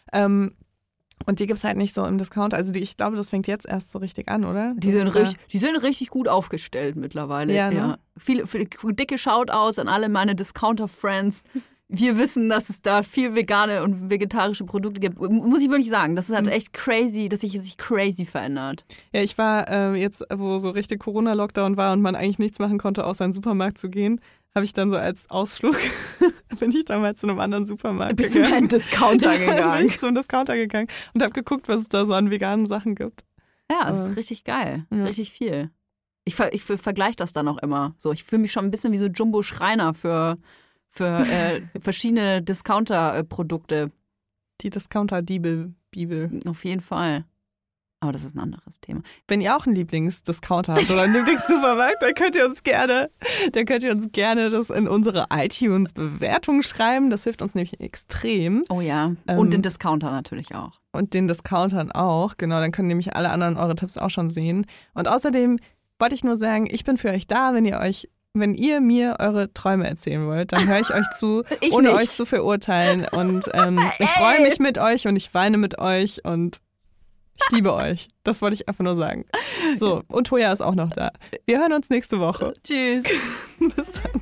Und die gibt es halt nicht so im Discounter. Also ich glaube, das fängt jetzt erst so richtig an, oder? Die sind richtig gut aufgestellt mittlerweile. Ja, ne? Ja. Viele dicke Shoutouts an alle meine Discounter-Friends. Wir wissen, dass es da viel vegane und vegetarische Produkte gibt. Muss ich wirklich sagen, das ist halt echt crazy, dass sich crazy verändert. Ja, ich war jetzt, wo so richtig Corona-Lockdown war und man eigentlich nichts machen konnte, außer in den Supermarkt zu gehen, habe ich dann so als Ausflug, bin ich dann mal zu einem anderen Supermarkt gegangen. Bist du in einen Discounter gegangen? Bin ich zum Discounter gegangen und habe geguckt, was es da so an veganen Sachen gibt. Ja, das ist richtig geil. Ja. Richtig viel. Ich vergleiche das dann auch immer. So, ich fühle mich schon ein bisschen wie so Jumbo Schreiner für verschiedene Discounter-Produkte. Die Discounter-Bibel. Auf jeden Fall. Aber das ist ein anderes Thema. Wenn ihr auch einen Lieblingsdiscounter habt oder einen Lieblingssupermarkt, dann könnt ihr uns gerne das in unsere iTunes-Bewertung schreiben. Das hilft uns nämlich extrem. Oh ja. Und den Discounter natürlich auch. Und den Discountern auch. Genau, dann können nämlich alle anderen eure Tipps auch schon sehen. Und außerdem wollte ich nur sagen, ich bin für euch da, wenn ihr mir eure Träume erzählen wollt, dann höre ich euch zu, ohne euch zu verurteilen. Und ich freue mich mit euch und ich weine mit euch und ich liebe euch. Das wollte ich einfach nur sagen. So, und Toja ist auch noch da. Wir hören uns nächste Woche. Tschüss. Bis dann.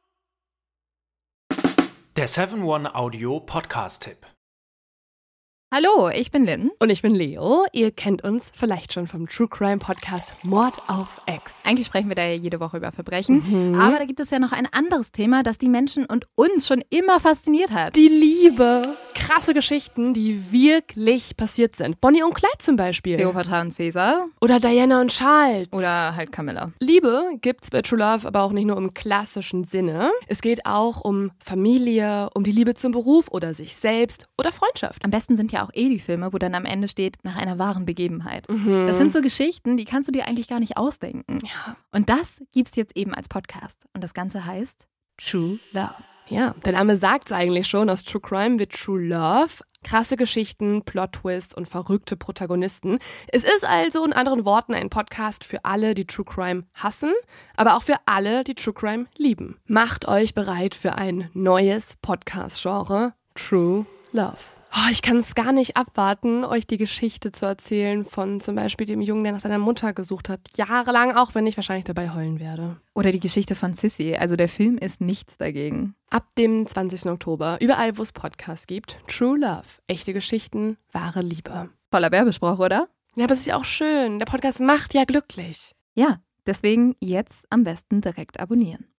Der 7-One Audio Podcast-Tipp. Hallo, ich bin Lynn. Und ich bin Leo. Ihr kennt uns vielleicht schon vom True Crime Podcast Mord auf Ex. Eigentlich sprechen wir da ja jede Woche über Verbrechen. Aber da gibt es ja noch ein anderes Thema, das die Menschen und uns schon immer fasziniert hat. Die Liebe. Krasse Geschichten, die wirklich passiert sind. Bonnie und Clyde zum Beispiel. Cleopatra und Caesar. Oder Diana und Charles. Oder halt Camilla. Liebe gibt's bei True Love aber auch nicht nur im klassischen Sinne. Es geht auch um Familie, um die Liebe zum Beruf oder sich selbst oder Freundschaft. Am besten sind ja auch die Filme, wo dann am Ende steht, nach einer wahren Begebenheit. Das sind so Geschichten, die kannst du dir eigentlich gar nicht ausdenken. Ja. Und das gibt's jetzt eben als Podcast. Und das Ganze heißt True Love. Ja, der Name sagt's eigentlich schon, aus True Crime wird True Love. Krasse Geschichten, Plot-Twist und verrückte Protagonisten. Es ist also in anderen Worten ein Podcast für alle, die True Crime hassen, aber auch für alle, die True Crime lieben. Macht euch bereit für ein neues Podcast-Genre, True Love. Oh, ich kann es gar nicht abwarten, euch die Geschichte zu erzählen von zum Beispiel dem Jungen, der nach seiner Mutter gesucht hat. Jahrelang, auch wenn ich wahrscheinlich dabei heulen werde. Oder die Geschichte von Sissy. Also der Film ist nichts dagegen. Ab dem 20. Oktober, überall wo es Podcasts gibt, True Love. Echte Geschichten, wahre Liebe. Voller Werbespruch, oder? Ja, aber es ist ja auch schön. Der Podcast macht ja glücklich. Ja, deswegen jetzt am besten direkt abonnieren.